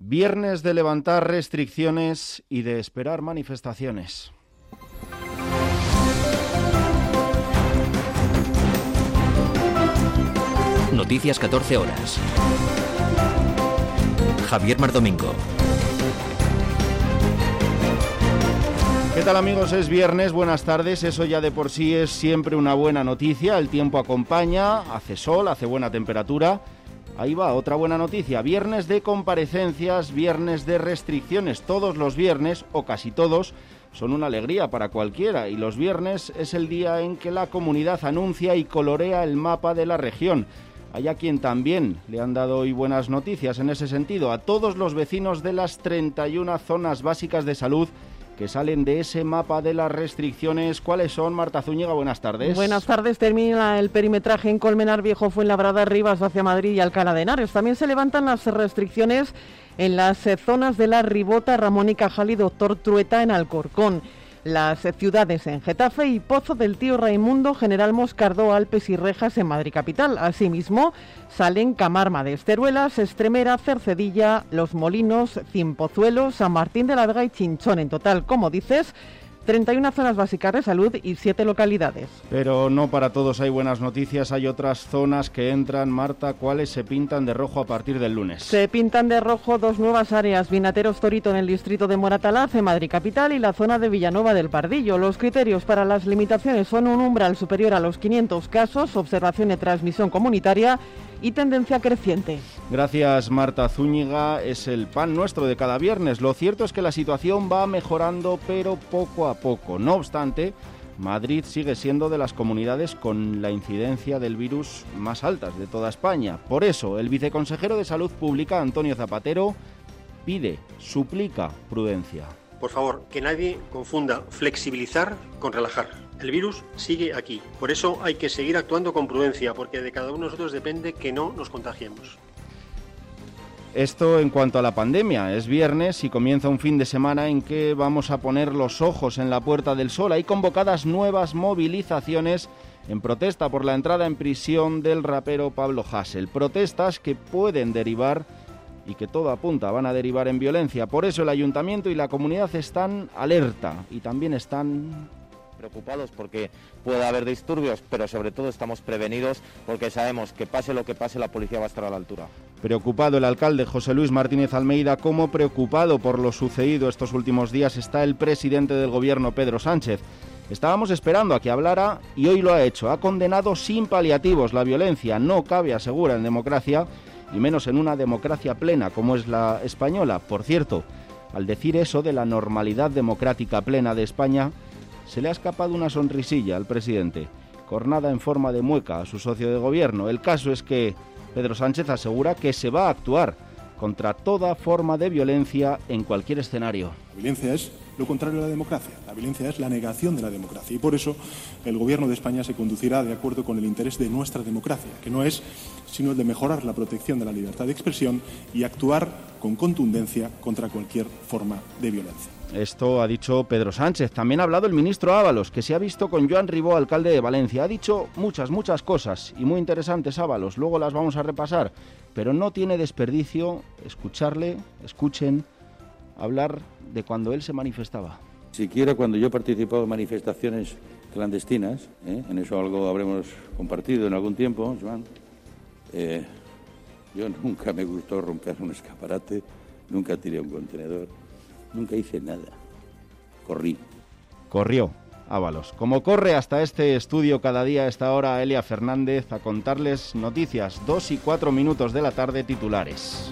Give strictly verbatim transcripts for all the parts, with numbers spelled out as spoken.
Viernes de levantar restricciones y de esperar manifestaciones. Noticias catorce horas. Javier Mardomingo. ¿Qué tal, amigos? Es viernes, buenas tardes. Eso ya de por sí es siempre una buena noticia. El tiempo acompaña, hace sol, hace buena temperatura. Ahí va, otra buena noticia. Viernes de comparecencias, viernes de restricciones. Todos los viernes, o casi todos, son una alegría para cualquiera. Y los viernes es el día en que la comunidad anuncia y colorea el mapa de la región. Hay a quien también le han dado hoy buenas noticias en ese sentido. A todos los vecinos de las treinta y una zonas básicas de salud que salen de ese mapa de las restricciones. ¿Cuáles son? Marta Zúñiga, buenas tardes. Buenas tardes. Termina el perimetraje en Colmenar Viejo, Fuenlabrada, Rivas hacia Madrid y Alcalá de Henares. También se levantan las restricciones en las eh, zonas de La Ribota, Ramón y Cajal y Doctor Trueta en Alcorcón. Las eh, ciudades en Getafe y Pozo del Tío Raimundo, General Moscardó, Alpes y Rejas en Madrid capital. Asimismo, salen Camarma de Esteruelas, Estremera, Cercedilla, Los Molinos, Cimpozuelo, San Martín de la Vega y Chinchón. En total, como dices, treinta y una zonas básicas de salud y siete localidades. Pero no para todos hay buenas noticias. Hay otras zonas que entran, Marta, ¿cuáles se pintan de rojo a partir del lunes? Se pintan de rojo dos nuevas áreas: Vinateros Torito en el distrito de Moratalaz, en Madrid capital, y la zona de Villanueva del Pardillo. Los criterios para las limitaciones son un umbral superior a los quinientos casos, observación de transmisión comunitaria y tendencia creciente. Gracias, Marta Zúñiga. Es el pan nuestro de cada viernes. Lo cierto es que la situación va mejorando, pero poco a poco. No obstante, Madrid sigue siendo de las comunidades con la incidencia del virus más altas de toda España. Por eso, el viceconsejero de Salud Pública, Antonio Zapatero, pide, suplica prudencia. Por favor, que nadie confunda flexibilizar con relajar. El virus sigue aquí. Por eso hay que seguir actuando con prudencia, porque de cada uno de nosotros depende que no nos contagiemos. Esto en cuanto a la pandemia. Es viernes y comienza un fin de semana en que vamos a poner los ojos en la Puerta del Sol. Hay convocadas nuevas movilizaciones en protesta por la entrada en prisión del rapero Pablo Hasél. Protestas que pueden derivar y que todo apunta van a derivar en violencia. Por eso el ayuntamiento y la comunidad están alerta y también están preocupados porque puede haber disturbios, pero sobre todo estamos prevenidos porque sabemos que pase lo que pase, la policía va a estar a la altura. Preocupado el alcalde José Luis Martínez Almeida, como preocupado por lo sucedido estos últimos días está el presidente del gobierno, Pedro Sánchez. Estábamos esperando a que hablara y hoy lo ha hecho. Ha condenado sin paliativos la violencia. No cabe, asegura, en democracia, y menos en una democracia plena como es la española. Por cierto, al decir eso de la normalidad democrática plena de España, se le ha escapado una sonrisilla al presidente, cornada en forma de mueca a su socio de gobierno. El caso es que Pedro Sánchez asegura que se va a actuar contra toda forma de violencia en cualquier escenario. La violencia es lo contrario a la democracia. La violencia es la negación de la democracia y por eso el Gobierno de España se conducirá de acuerdo con el interés de nuestra democracia, que no es sino el de mejorar la protección de la libertad de expresión y actuar con contundencia contra cualquier forma de violencia. Esto ha dicho Pedro Sánchez. También ha hablado el ministro Ábalos, que se ha visto con Joan Ribó, alcalde de Valencia. Ha dicho muchas, muchas cosas y muy interesantes, Ábalos. Luego las vamos a repasar, pero no tiene desperdicio escucharle, escuchen, hablar de cuando él se manifestaba. Siquiera cuando yo he participado en manifestaciones clandestinas, ¿eh? en eso algo habremos compartido en algún tiempo, Joan, eh, yo nunca me gustó romper un escaparate, nunca tiré un contenedor. Nunca hice nada. Corrí. Corrió, Ábalos. Como corre hasta este estudio cada día a esta hora Elia Fernández a contarles noticias. Dos y cuatro minutos de la tarde, titulares.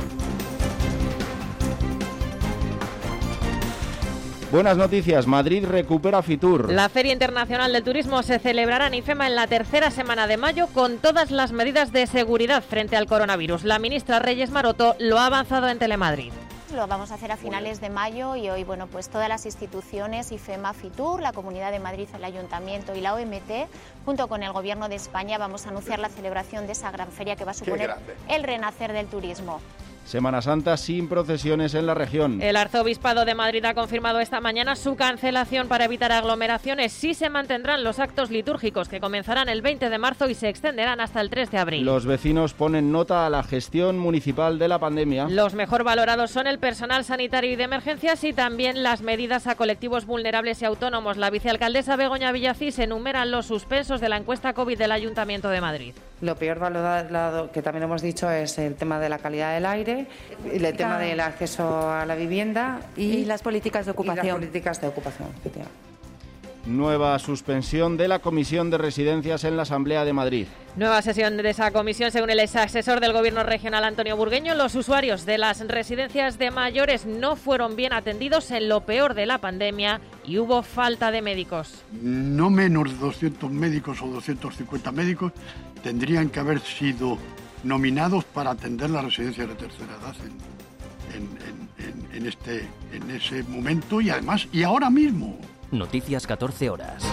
Buenas noticias, Madrid recupera Fitur. La Feria Internacional del Turismo se celebrará en IFEMA en la tercera semana de mayo con todas las medidas de seguridad frente al coronavirus. La ministra Reyes Maroto lo ha avanzado en Telemadrid. Lo vamos a hacer a finales de mayo y hoy, bueno, pues todas las instituciones, IFEMA, Fitur, la Comunidad de Madrid, el Ayuntamiento y la O M T, junto con el Gobierno de España, vamos a anunciar la celebración de esa gran feria que va a suponer el renacer del turismo. Semana Santa sin procesiones en la región. El Arzobispado de Madrid ha confirmado esta mañana su cancelación para evitar aglomeraciones. Sí se mantendrán los actos litúrgicos que comenzarán el veinte de marzo y se extenderán hasta el tres de abril. Los vecinos ponen nota a la gestión municipal de la pandemia. Los mejor valorados son el personal sanitario y de emergencias y también las medidas a colectivos vulnerables y autónomos. La vicealcaldesa Begoña Villacís enumera los suspensos de la encuesta COVID del Ayuntamiento de Madrid. Lo peor valorado, que también hemos dicho, es el tema de la calidad del aire, el tema del acceso a la vivienda y, y las políticas de ocupación. Y las políticas de ocupación, efectivamente. Nueva suspensión de la Comisión de Residencias en la Asamblea de Madrid. Nueva sesión de esa comisión, según el ex asesor del Gobierno regional Antonio Burgueño. Los usuarios de las residencias de mayores no fueron bien atendidos en lo peor de la pandemia y hubo falta de médicos. No menos de doscientos médicos o doscientos cincuenta médicos tendrían que haber sido nominados para atender las residencias de tercera edad en, en, en, en, este, en ese momento y además, y ahora mismo. Noticias catorce horas.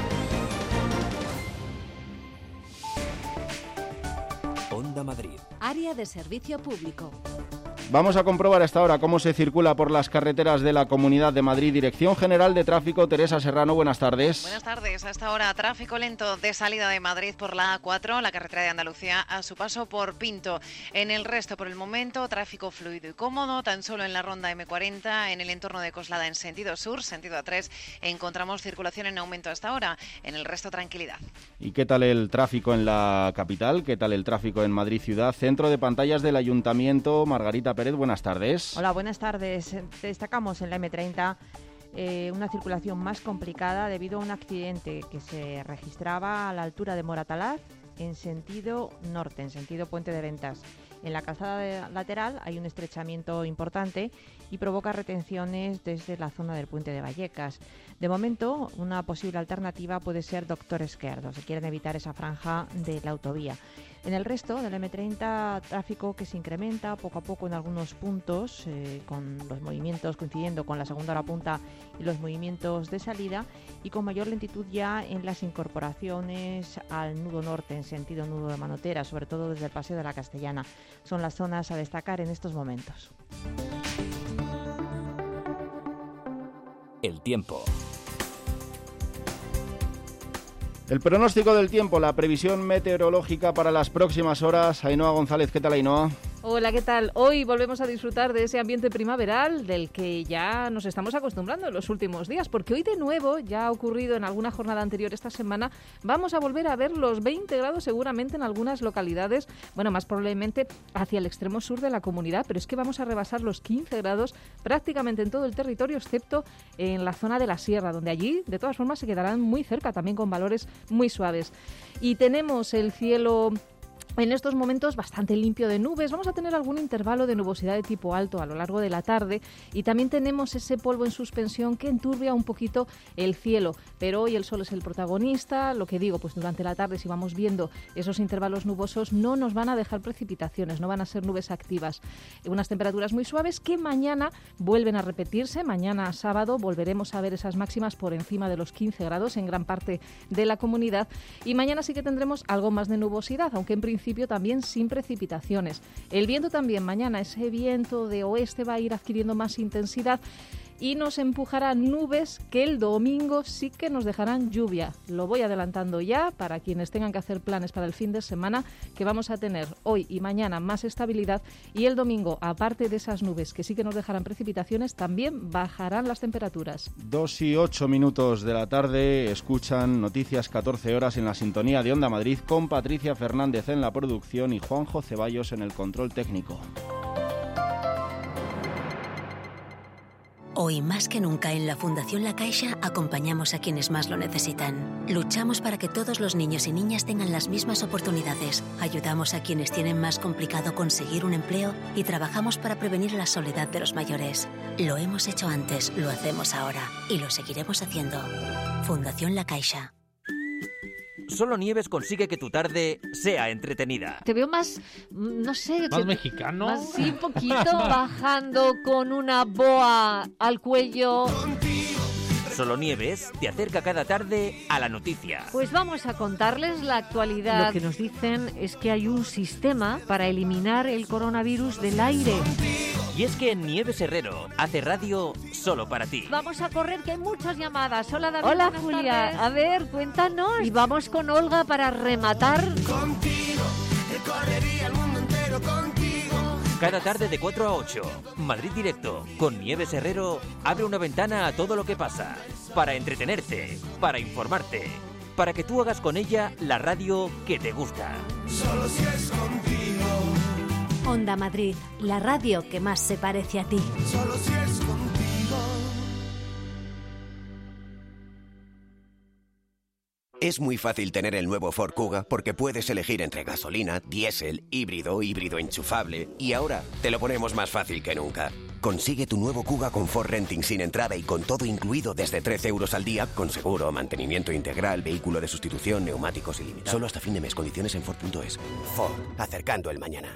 Onda Madrid. Área de servicio público. Vamos a comprobar hasta ahora cómo se circula por las carreteras de la Comunidad de Madrid. Dirección General de Tráfico, Teresa Serrano, buenas tardes. Buenas tardes. Hasta ahora tráfico lento de salida de Madrid por la A cuatro, la carretera de Andalucía, a su paso por Pinto. En el resto, por el momento, tráfico fluido y cómodo. Tan solo en la ronda eme cuarenta, en el entorno de Coslada en sentido sur, sentido A tres, encontramos circulación en aumento hasta ahora. En el resto, tranquilidad. ¿Y qué tal el tráfico en la capital? ¿Qué tal el tráfico en Madrid ciudad? Centro de pantallas del Ayuntamiento, Margarita Pérez, buenas tardes. Hola, buenas tardes. Destacamos en la eme treinta eh, una circulación más complicada debido a un accidente que se registraba a la altura de Moratalaz en sentido norte, en sentido Puente de Ventas. En la calzada de lateral hay un estrechamiento importante y provoca retenciones desde la zona del Puente de Vallecas. De momento, una posible alternativa puede ser Doctor Esquerdo, si quieren evitar esa franja de la autovía. En el resto del eme treinta, tráfico que se incrementa poco a poco en algunos puntos, eh, con los movimientos coincidiendo con la segunda hora punta y los movimientos de salida, y con mayor lentitud ya en las incorporaciones al nudo norte, en sentido nudo de Manotera, sobre todo desde el Paseo de la Castellana. Son las zonas a destacar en estos momentos. El tiempo. El pronóstico del tiempo, la previsión meteorológica para las próximas horas. Ainhoa González, ¿qué tal, Ainhoa? Hola, ¿qué tal? Hoy volvemos a disfrutar de ese ambiente primaveral del que ya nos estamos acostumbrando en los últimos días, porque hoy de nuevo, ya ha ocurrido en alguna jornada anterior esta semana, vamos a volver a ver los veinte grados seguramente en algunas localidades, bueno, más probablemente hacia el extremo sur de la comunidad, pero es que vamos a rebasar los quince grados prácticamente en todo el territorio, excepto en la zona de la sierra, donde allí, de todas formas, se quedarán muy cerca, también con valores muy suaves. Y tenemos el cielo en estos momentos bastante limpio de nubes. Vamos a tener algún intervalo de nubosidad de tipo alto a lo largo de la tarde y también tenemos ese polvo en suspensión que enturbia un poquito el cielo, pero hoy el sol es el protagonista. Lo que digo, pues durante la tarde, si vamos viendo esos intervalos nubosos, no nos van a dejar precipitaciones, no van a ser nubes activas. Unas temperaturas muy suaves que mañana vuelven a repetirse. Mañana sábado volveremos a ver esas máximas por encima de los quince grados en gran parte de la comunidad y mañana sí que tendremos algo más de nubosidad, aunque en principio también sin precipitaciones. El viento también mañana, ese viento de oeste va a ir adquiriendo más intensidad y nos empujará nubes que el domingo sí que nos dejarán lluvia. Lo voy adelantando ya para quienes tengan que hacer planes para el fin de semana, que vamos a tener hoy y mañana más estabilidad y el domingo, aparte de esas nubes que sí que nos dejarán precipitaciones, también bajarán las temperaturas. Dos y ocho minutos de la tarde, escuchan Noticias catorce horas en la sintonía de Onda Madrid con Patricia Fernández en la producción y Juanjo Ceballos en el control técnico. Hoy más que nunca en la Fundación La Caixa acompañamos a quienes más lo necesitan. Luchamos para que todos los niños y niñas tengan las mismas oportunidades. Ayudamos a quienes tienen más complicado conseguir un empleo y trabajamos para prevenir la soledad de los mayores. Lo hemos hecho antes, lo hacemos ahora y lo seguiremos haciendo. Fundación La Caixa. Solo Nieves consigue que tu tarde sea entretenida. Te veo más, no sé... ¿Más que, mexicano? Más, sí, un poquito, bajando con una boa al cuello, Solo Nieves te acerca cada tarde a la noticia. Pues vamos a contarles la actualidad. Lo que nos dicen es que hay un sistema para eliminar el coronavirus del aire. Y es que Nieves Herrero hace radio solo para ti. Vamos a correr, que hay muchas llamadas. Hola, David. Hola, buenas Julia. tardes. A ver, cuéntanos. Y vamos con Olga para rematar. Contigo, recorrería el mundo entero contigo. Cada tarde de cuatro a ocho, Madrid Directo, con Nieves Herrero, abre una ventana a todo lo que pasa. Para entretenerte, para informarte, para que tú hagas con ella la radio que te gusta. Solo si es contigo. Onda Madrid, la radio que más se parece a ti. Solo si es contigo. Es muy fácil tener el nuevo Ford Kuga porque puedes elegir entre gasolina, diésel, híbrido, híbrido enchufable y ahora te lo ponemos más fácil que nunca. Consigue tu nuevo Kuga con Ford Renting sin entrada y con todo incluido desde trece euros al día, con seguro, mantenimiento integral, vehículo de sustitución, neumáticos ilimitados. Solo hasta fin de mes. Condiciones en Ford punto es. Ford, acercando el mañana.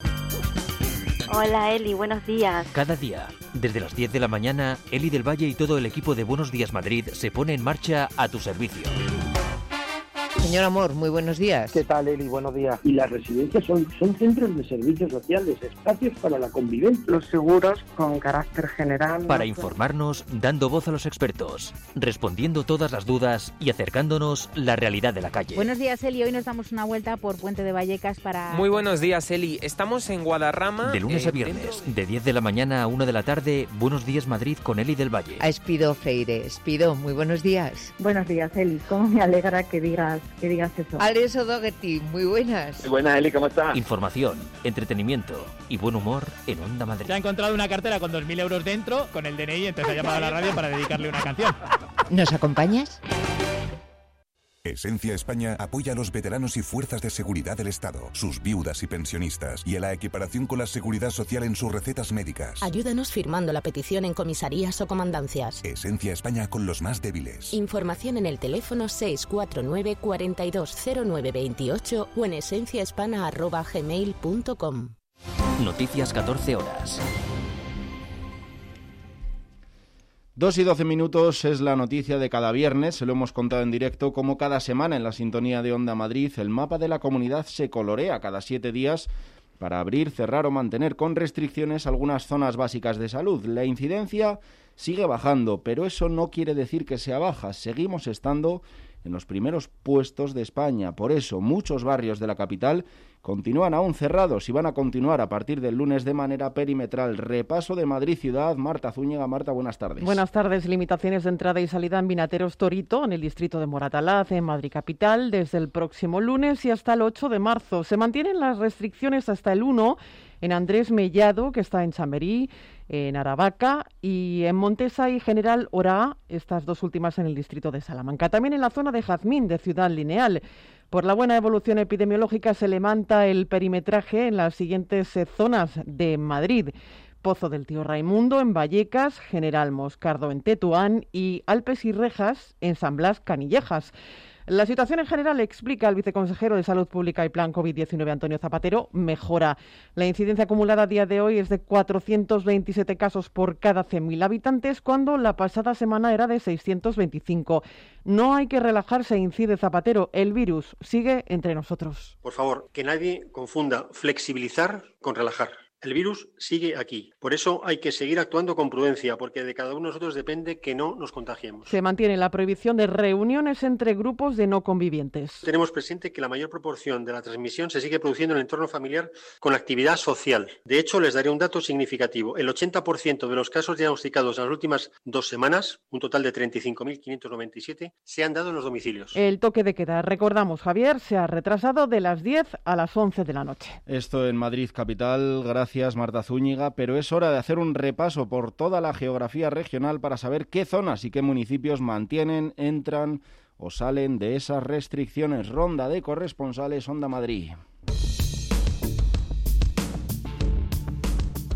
Hola Eli, buenos días. Cada día, desde las diez de la mañana, Eli del Valle y todo el equipo de Buenos Días Madrid se pone en marcha a tu servicio. Señor Amor, muy buenos días. ¿Qué tal, Eli? Buenos días. Y las residencias son, son centros de servicios sociales, espacios para la convivencia. Los seguros con carácter general. Para informarnos, dando voz a los expertos, respondiendo todas las dudas y acercándonos la realidad de la calle. Buenos días, Eli. Hoy nos damos una vuelta por Puente de Vallecas para... Muy buenos días, Eli. Estamos en Guadarrama. De lunes eh, a viernes, dentro... de diez de la mañana a una de la tarde, Buenos Días Madrid con Eli del Valle. A Espido Feire. Espido, muy buenos días. Buenos días, Eli. ¿Cómo me alegra que digas, que digas eso? Alex O'Dougherty, muy buenas. Muy buenas, Eli, ¿cómo estás? Información, entretenimiento y buen humor en Onda Madrid. Se ha encontrado una cartera con dos mil euros dentro, con el D N I, entonces ha llamado a la radio para dedicarle una canción. ¿Nos acompañas? Esencia España apoya a los veteranos y fuerzas de seguridad del Estado, sus viudas y pensionistas, y a la equiparación con la seguridad social en sus recetas médicas. Ayúdanos firmando la petición en comisarías o comandancias. Esencia España con los más débiles. Información en el teléfono seis cuatro nueve, cuarenta y dos cero nueve veintiocho o en esenciahispana arroba gmail punto com. Noticias catorce horas. Dos y doce minutos es la noticia de cada viernes, se lo hemos contado en directo, como cada semana en la sintonía de Onda Madrid. El mapa de la comunidad se colorea cada siete días para abrir, cerrar o mantener con restricciones algunas zonas básicas de salud. La incidencia sigue bajando, pero eso no quiere decir que sea baja. Seguimos estando en los primeros puestos de España. Por eso, muchos barrios de la capital continúan aún cerrados y van a continuar a partir del lunes de manera perimetral. Repaso de Madrid Ciudad. Marta Zúñiga. Marta, buenas tardes. Buenas tardes. Limitaciones de entrada y salida en Vinateros Torito, en el distrito de Moratalaz, en Madrid capital, desde el próximo lunes y hasta el ocho de marzo. Se mantienen las restricciones hasta el uno en Andrés Mellado, que está en Chamberí, en Aravaca, y en Montesa y General Oraa, estas dos últimas en el distrito de Salamanca. También en la zona de Jazmín, de Ciudad Lineal. Por la buena evolución epidemiológica se levanta el perimetraje en las siguientes eh, zonas de Madrid. Pozo del Tío Raimundo en Vallecas, General Moscardo en Tetuán y Alpes y Rejas en San Blas, Canillejas. La situación en general, explica el viceconsejero de Salud Pública y Plan COVID diecinueve, Antonio Zapatero, mejora. La incidencia acumulada a día de hoy es de cuatrocientos veintisiete casos por cada cien mil habitantes, cuando la pasada semana era de seiscientos veinticinco. No hay que relajarse, incide Zapatero, el virus sigue entre nosotros. Por favor, que nadie confunda flexibilizar con relajar. El virus sigue aquí. Por eso hay que seguir actuando con prudencia, porque de cada uno de nosotros depende que no nos contagiemos. Se mantiene la prohibición de reuniones entre grupos de no convivientes. Tenemos presente que la mayor proporción de la transmisión se sigue produciendo en el entorno familiar con actividad social. De hecho, les daré un dato significativo. El ochenta por ciento de los casos diagnosticados en las últimas dos semanas, un total de treinta y cinco mil quinientos noventa y siete, se han dado en los domicilios. El toque de queda, recordamos, Javier, se ha retrasado de las diez a las once de la noche. Esto en Madrid capital. Gracias. Gracias, Marta Zúñiga, pero es hora de hacer un repaso por toda la geografía regional para saber qué zonas y qué municipios mantienen, entran o salen de esas restricciones. Ronda de corresponsales, Onda Madrid.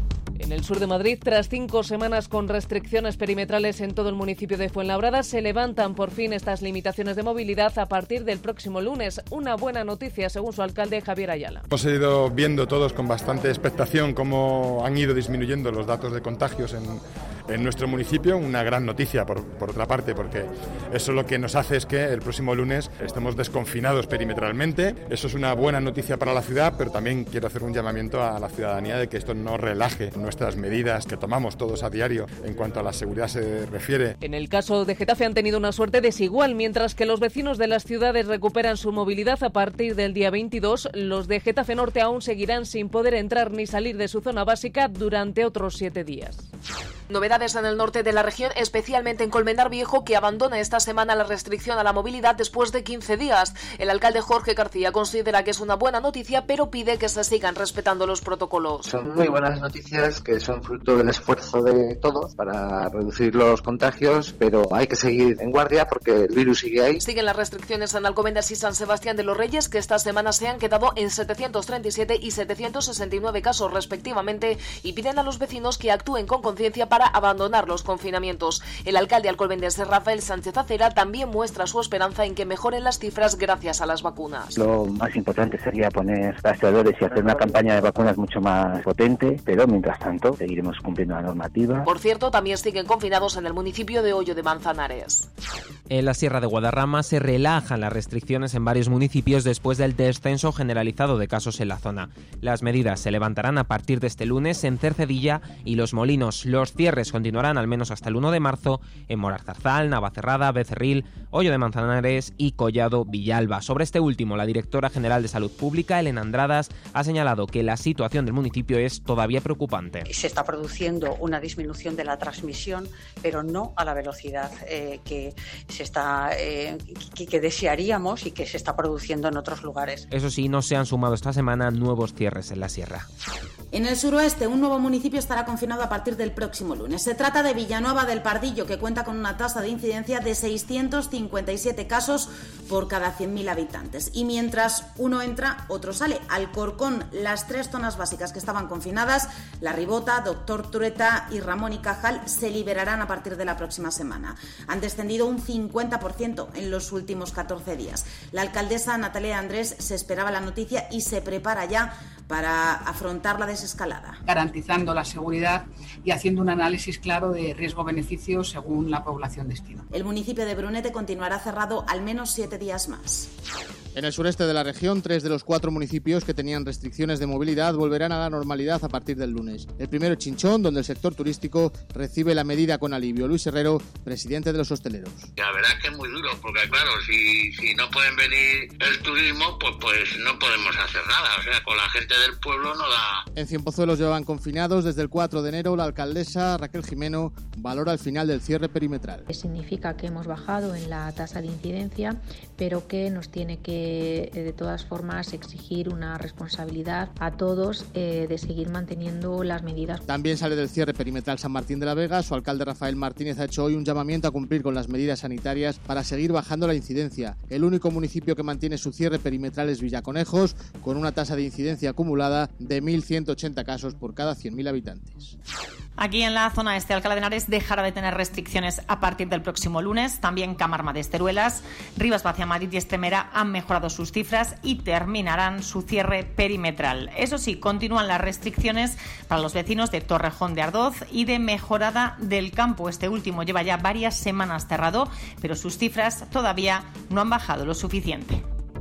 En el sur de Madrid, tras cinco semanas con restricciones perimetrales en todo el municipio de Fuenlabrada, se levantan por fin estas limitaciones de movilidad a partir del próximo lunes. Una buena noticia, según su alcalde Javier Ayala. Hemos ido viendo todos con bastante expectación cómo han ido disminuyendo los datos de contagios en, en nuestro municipio. Una gran noticia, por, por otra parte, porque eso lo que nos hace es que el próximo lunes estemos desconfinados perimetralmente. Eso es una buena noticia para la ciudad, pero también quiero hacer un llamamiento a la ciudadanía de que esto no relaje nuestras medidas que tomamos todos a diario en cuanto a la seguridad se refiere. En el caso de Getafe han tenido una suerte desigual. Mientras que los vecinos de las ciudades recuperan su movilidad a partir del día veintidós, los de Getafe Norte aún seguirán sin poder entrar ni salir de su zona básica durante otros siete días. Novedades en el norte de la región, especialmente en Colmenar Viejo, que abandona esta semana la restricción a la movilidad después de quince días. El alcalde Jorge García considera que es una buena noticia, pero pide que se sigan respetando los protocolos. Son muy buenas noticias que son fruto del esfuerzo de todos para reducir los contagios, pero hay que seguir en guardia porque el virus sigue ahí. Siguen las restricciones en Alcobendas y San Sebastián de los Reyes, que esta semana se han quedado en setecientos treinta y siete y setecientos sesenta y nueve casos respectivamente, y piden a los vecinos que actúen con conciencia para abandonar los confinamientos. El alcalde alcobendense Rafael Sánchez Acera también muestra su esperanza en que mejoren las cifras gracias a las vacunas. Lo más importante sería poner rastreadores y hacer una campaña de vacunas mucho más potente, pero mientras tanto seguiremos cumpliendo la normativa. Por cierto, también siguen confinados en el municipio de Hoyo de Manzanares. En la Sierra de Guadarrama se relajan las restricciones en varios municipios después del descenso generalizado de casos en la zona. Las medidas se levantarán a partir de este lunes en Cercedilla y Los Molinos. Los cierres continuarán al menos hasta el uno de marzo en Morarzarzal, Navacerrada, Becerril, Hoyo de Manzanares y Collado Villalba. Sobre este último, la directora general de Salud Pública, Elena Andradas, ha señalado que la situación del municipio es todavía preocupante. Se está produciendo una disminución de la transmisión, pero no a la velocidad eh, que se está eh, que, que desearíamos y que se está produciendo en otros lugares. Eso sí, no se han sumado esta semana nuevos cierres en la sierra. En el suroeste, un nuevo municipio estará confinado a partir del próximo lunes. Se trata de Villanueva del Pardillo, que cuenta con una tasa de incidencia de seiscientos cincuenta y siete casos por cada cien mil habitantes. Y mientras uno entra, otro sale. Alcorcón, las tres zonas básicas que estaban confinadas, La Ribota, Doctor Trueta y Ramón y Cajal, se liberarán a partir de la próxima semana. Han descendido un cincuenta por ciento en los últimos catorce días. La alcaldesa Natalia Andrés se esperaba la noticia y se prepara ya para afrontar la desescalada. Garantizando la seguridad y haciendo un análisis claro de riesgo-beneficio según la población destino. El municipio de Brunete continuará cerrado al menos siete días más. En el sureste de la región, tres de los cuatro municipios que tenían restricciones de movilidad volverán a la normalidad a partir del lunes. El primero, Chinchón, donde el sector turístico recibe la medida con alivio. Luis Herrero, presidente de los hosteleros. La verdad es que es muy duro, porque claro, si, si no pueden venir el turismo, pues, pues no podemos hacer nada. O sea, con la gente del pueblo no da... En Cienpozuelos llevan confinados desde el cuatro de enero. La alcaldesa Raquel Jimeno valora el final del cierre perimetral. Significa que hemos bajado en la tasa de incidencia, pero que nos tiene que de todas formas exigir una responsabilidad a todos eh, de seguir manteniendo las medidas. También sale del cierre perimetral San Martín de la Vega. Su alcalde Rafael Martínez ha hecho hoy un llamamiento a cumplir con las medidas sanitarias para seguir bajando la incidencia. El único municipio que mantiene su cierre perimetral es Villaconejos, con una tasa de incidencia acumulada de mil ciento ochenta casos por cada cien mil habitantes. Aquí en la zona este, Alcalá de Henares dejará de tener restricciones a partir del próximo lunes. También Camarma de Esteruelas, Rivas Vacia, Madrid y Estremera han mejorado sus cifras y terminarán su cierre perimetral. Eso sí, continúan las restricciones para los vecinos de Torrejón de Ardoz y de Mejorada del Campo. Este último lleva ya varias semanas cerrado, pero sus cifras todavía no han bajado lo suficiente.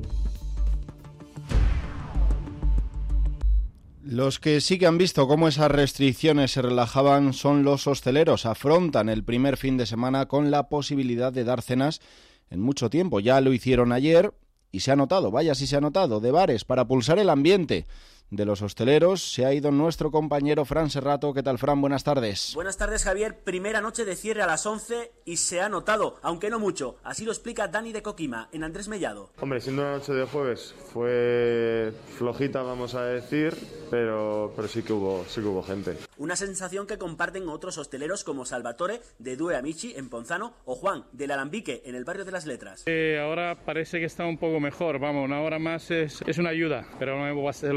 Los que sí que han visto cómo esas restricciones se relajaban son los hosteleros. Afrontan el primer fin de semana con la posibilidad de dar cenas en mucho tiempo. Ya lo hicieron ayer y se ha notado, vaya si se ha notado, de bares para pulsar el ambiente de los hosteleros. Se ha ido nuestro compañero Fran Serrato. ¿Qué tal, Fran? Buenas tardes. Buenas tardes, Javier. Primera noche de cierre a las once y se ha notado, aunque no mucho. Así lo explica Dani de Coquima, en Andrés Mellado. Hombre, siendo una noche de jueves fue flojita, vamos a decir, pero, pero sí que hubo, sí que hubo gente. Una sensación que comparten otros hosteleros como Salvatore de Due Amici en Ponzano o Juan del Alambique en el barrio de las Letras. Eh, ahora parece que está un poco mejor, vamos, una hora más es, es una ayuda, pero no lo estamos pasando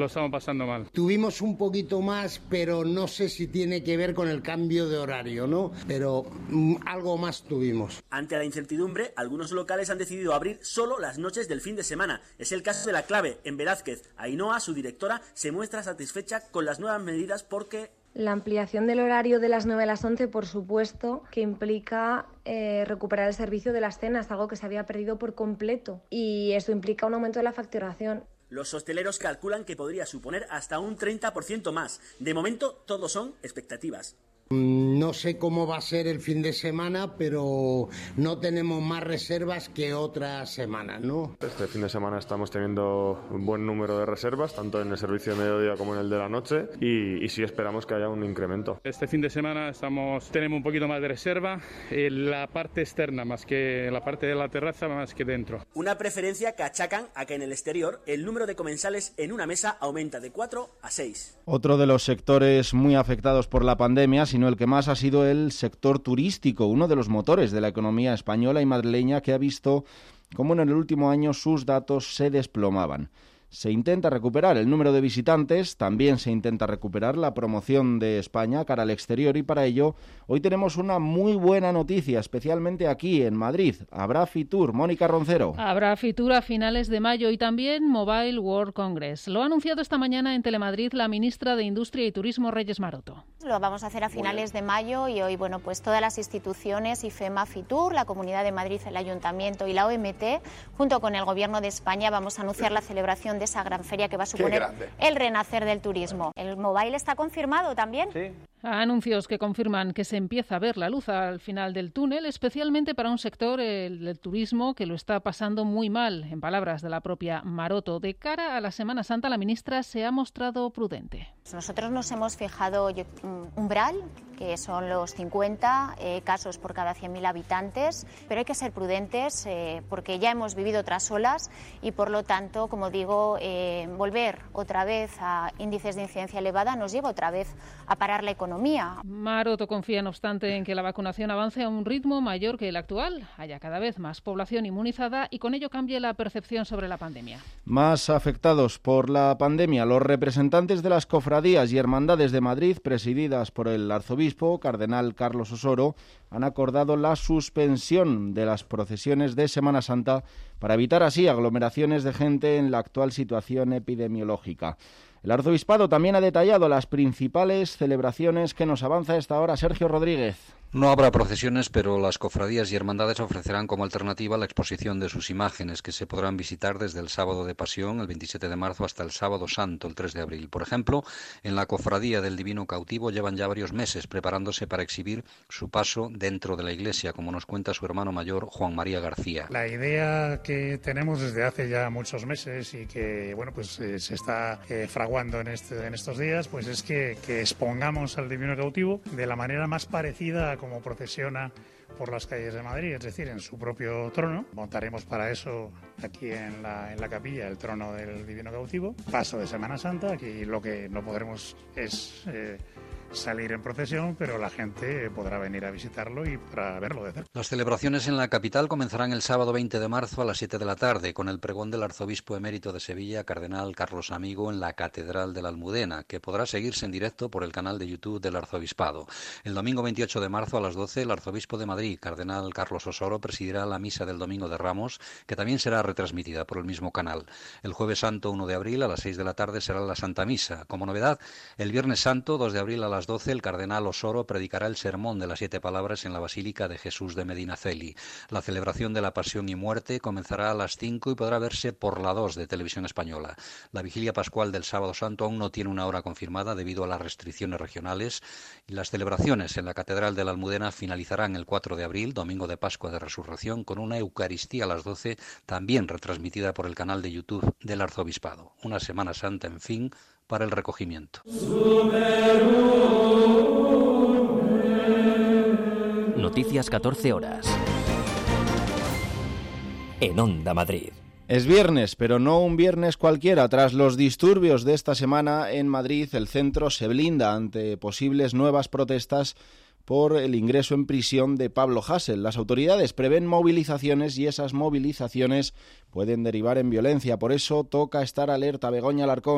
pasando mal. Tuvimos un poquito más, pero no sé si tiene que ver con el cambio de horario, ¿no? Pero mm, algo más tuvimos. Ante la incertidumbre, algunos locales han decidido abrir solo las noches del fin de semana. Es el caso de La Clave, en Velázquez. Ainhoa, su directora, se muestra satisfecha con las nuevas medidas porque... La ampliación del horario de las nueve a las once, por supuesto, que implica eh, recuperar el servicio de las cenas, algo que se había perdido por completo. Y esto implica un aumento de la facturación. Los hosteleros calculan que podría suponer hasta un treinta por ciento más. De momento, todo son expectativas. No sé cómo va a ser el fin de semana, pero no tenemos más reservas que otras semanas, ¿no? Este fin de semana estamos teniendo un buen número de reservas, tanto en el servicio de mediodía como en el de la noche, y, y sí esperamos que haya un incremento. Este fin de semana estamos, tenemos un poquito más de reserva en la parte externa, más que en la parte de la terraza, más que dentro. Una preferencia que achacan a que en el exterior el número de comensales en una mesa aumenta de cuatro a seis. Otro de los sectores muy afectados por la pandemia, sino el que más ha sido el sector turístico, uno de los motores de la economía española y madrileña, que ha visto cómo en el último año sus datos se desplomaban. Se intenta recuperar el número de visitantes, también se intenta recuperar la promoción de España cara al exterior, y para ello hoy tenemos una muy buena noticia, especialmente aquí en Madrid. Habrá Fitur. Mónica Roncero. Habrá Fitur a finales de mayo y también Mobile World Congress. Lo ha anunciado esta mañana en Telemadrid la ministra de Industria y Turismo, Reyes Maroto. Lo vamos a hacer a finales de mayo y hoy, bueno, pues todas las instituciones, IFEMA, Fitur, la Comunidad de Madrid, el Ayuntamiento y la O M T, junto con el Gobierno de España, vamos a anunciar la celebración de esa gran feria que va a suponer el renacer del turismo. ¿El mobile está confirmado también? Sí. Anuncios que confirman que se empieza a ver la luz al final del túnel, especialmente para un sector, el del turismo, que lo está pasando muy mal, en palabras de la propia Maroto. De cara a la Semana Santa, la ministra se ha mostrado prudente. Nosotros nos hemos fijado un umbral, que son los cincuenta eh, casos por cada cien mil habitantes, pero hay que ser prudentes eh, porque ya hemos vivido otras olas y, por lo tanto, como digo, eh, volver otra vez a índices de incidencia elevada nos lleva otra vez a parar la economía. Maroto confía, no obstante, en que la vacunación avance a un ritmo mayor que el actual, haya cada vez más población inmunizada y con ello cambie la percepción sobre la pandemia. Más afectados por la pandemia, los representantes de las cofradías y hermandades de Madrid, presididas por el arzobispo, cardenal Carlos Osoro, han acordado la suspensión de las procesiones de Semana Santa para evitar así aglomeraciones de gente en la actual situación epidemiológica. El arzobispado también ha detallado las principales celebraciones que nos avanza a esta hora Sergio Rodríguez. No habrá procesiones, pero las cofradías y hermandades ofrecerán como alternativa la exposición de sus imágenes, que se podrán visitar desde el sábado de Pasión, el veintisiete de marzo, hasta el sábado santo, el tres de abril. Por ejemplo, en la cofradía del Divino Cautivo llevan ya varios meses preparándose para exhibir su paso dentro de la iglesia, como nos cuenta su hermano mayor, Juan María García. La idea que tenemos desde hace ya muchos meses y que, bueno, pues eh, se está eh, fraguando en, este, en estos días, pues es que, que expongamos al Divino Cautivo de la manera más parecida a como procesiona por las calles de Madrid, es decir, en su propio trono. Montaremos para eso aquí en la, en la capilla el trono del Divino Cautivo. Paso de Semana Santa, aquí lo que no podremos es eh, salir en procesión, pero la gente podrá venir a visitarlo y para verlo de cerca. Las celebraciones en la capital comenzarán el sábado veinte de marzo a las siete de la tarde, con el pregón del arzobispo emérito de Sevilla, cardenal Carlos Amigo, en la Catedral de la Almudena, que podrá seguirse en directo por el canal de YouTube del arzobispado. El domingo veintiocho de marzo a las doce, el arzobispo de Madrid, cardenal Carlos Osoro, presidirá la misa del Domingo de Ramos, que también será retransmitida por el mismo canal. El jueves santo uno de abril a las seis de la tarde será la Santa Misa. Como novedad, el viernes santo dos de abril a las doce, el cardenal Osoro predicará el sermón de las siete palabras en la Basílica de Jesús de Medinaceli. La celebración de la Pasión y Muerte comenzará a las cinco y podrá verse por la dos de Televisión Española. La vigilia pascual del Sábado Santo aún no tiene una hora confirmada debido a las restricciones regionales, y las celebraciones en la Catedral de la Almudena finalizarán el cuatro de abril, domingo de Pascua de Resurrección, con una Eucaristía a las doce, también retransmitida por el canal de YouTube del Arzobispado. Una Semana Santa, en fin, para el recogimiento. Noticias catorce horas. En Onda Madrid. Es viernes, pero no un viernes cualquiera. Tras los disturbios de esta semana en Madrid, el centro se blinda ante posibles nuevas protestas por el ingreso en prisión de Pablo Hasél. Las autoridades prevén movilizaciones y esas movilizaciones pueden derivar en violencia. Por eso toca estar alerta. Begoña Alarcón.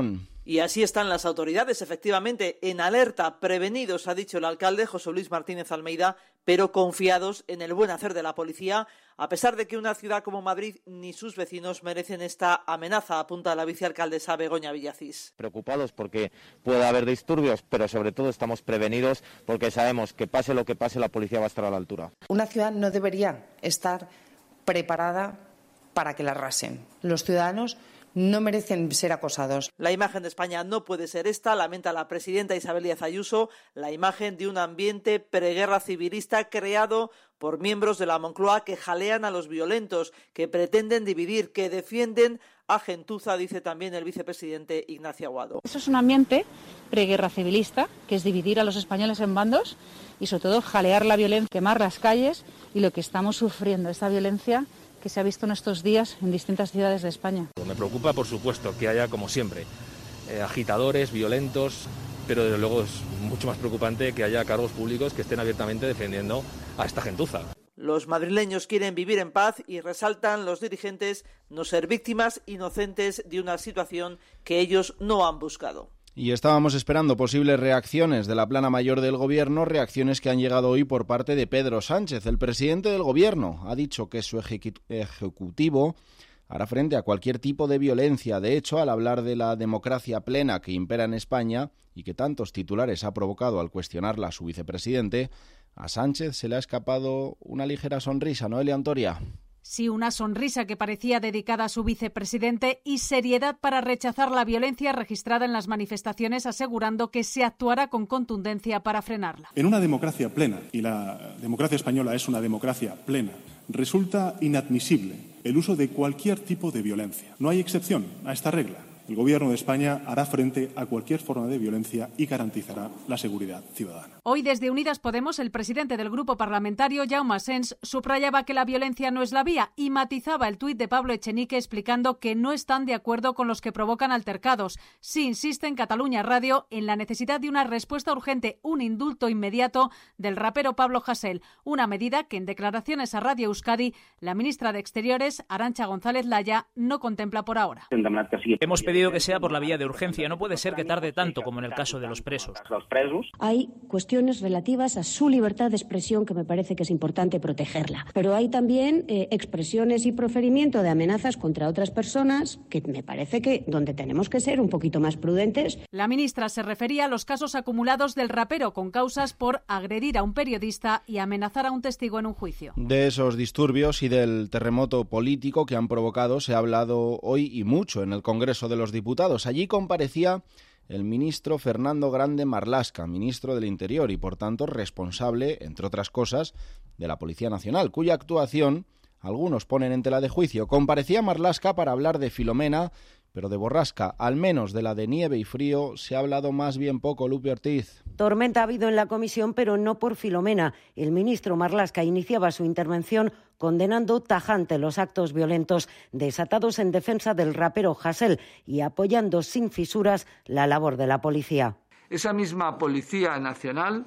Y así están las autoridades, efectivamente, en alerta, prevenidos, ha dicho el alcalde José Luis Martínez Almeida, pero confiados en el buen hacer de la policía, a pesar de que una ciudad como Madrid ni sus vecinos merecen esta amenaza, apunta la vicealcaldesa Begoña Villacís. Preocupados porque puede haber disturbios, pero sobre todo estamos prevenidos porque sabemos que pase lo que pase, la policía va a estar a la altura. Una ciudad no debería estar preparada para que la arrasen. Los ciudadanos no merecen ser acosados. La imagen de España no puede ser esta, lamenta la presidenta Isabel Díaz Ayuso, la imagen de un ambiente preguerra civilista creado por miembros de la Moncloa que jalean a los violentos, que pretenden dividir, que defienden a gentuza, dice también el vicepresidente Ignacio Aguado. Eso es un ambiente preguerra civilista, que es dividir a los españoles en bandos y sobre todo jalear la violencia, quemar las calles y lo que estamos sufriendo, esta violencia que se ha visto en estos días en distintas ciudades de España. Me preocupa, por supuesto, que haya, como siempre, eh, agitadores, violentos, pero desde luego es mucho más preocupante que haya cargos públicos que estén abiertamente defendiendo a esta gentuza. Los madrileños quieren vivir en paz y resaltan los dirigentes no ser víctimas inocentes de una situación que ellos no han buscado. Y estábamos esperando posibles reacciones de la plana mayor del Gobierno, reacciones que han llegado hoy por parte de Pedro Sánchez. El presidente del Gobierno ha dicho que su ejecutivo hará frente a cualquier tipo de violencia. De hecho, al hablar de la democracia plena que impera en España y que tantos titulares ha provocado al cuestionarla a su vicepresidente, a Sánchez se le ha escapado una ligera sonrisa, ¿no, Elia Antoria? Sí, una sonrisa que parecía dedicada a su vicepresidente y seriedad para rechazar la violencia registrada en las manifestaciones, asegurando que se actuará con contundencia para frenarla. En una democracia plena, y la democracia española es una democracia plena, resulta inadmisible el uso de cualquier tipo de violencia. No hay excepción a esta regla. El Gobierno de España hará frente a cualquier forma de violencia y garantizará la seguridad ciudadana. Hoy, desde Unidas Podemos, el presidente del grupo parlamentario, Jaume Asens, subrayaba que la violencia no es la vía y matizaba el tuit de Pablo Echenique explicando que no están de acuerdo con los que provocan altercados. Sí insiste en Cataluña Radio en la necesidad de una respuesta urgente, un indulto inmediato del rapero Pablo Hasél, una medida que en declaraciones a Radio Euskadi la ministra de Exteriores, Arantxa González Laya, no contempla por ahora. Hemos pedido que sea por la vía de urgencia. No puede ser que tarde tanto como en el caso de los presos. Hay cuestiones relativas a su libertad de expresión que me parece que es importante protegerla. Pero hay también eh, expresiones y proferimiento de amenazas contra otras personas que me parece que donde tenemos que ser un poquito más prudentes. La ministra se refería a los casos acumulados del rapero con causas por agredir a un periodista y amenazar a un testigo en un juicio. De esos disturbios y del terremoto político que han provocado se ha hablado hoy y mucho en el Congreso de los Diputados. Allí comparecía el ministro Fernando Grande Marlaska, ministro del Interior y, por tanto, responsable, entre otras cosas, de la Policía Nacional, cuya actuación algunos ponen en tela de juicio. Comparecía Marlaska para hablar de Filomena, pero de borrasca, al menos de la de nieve y frío, se ha hablado más bien poco. Lupe Ortiz. Tormenta ha habido en la comisión, pero no por Filomena. El ministro Marlaska iniciaba su intervención condenando tajante los actos violentos desatados en defensa del rapero Hasél y apoyando sin fisuras la labor de la policía. Esa misma Policía Nacional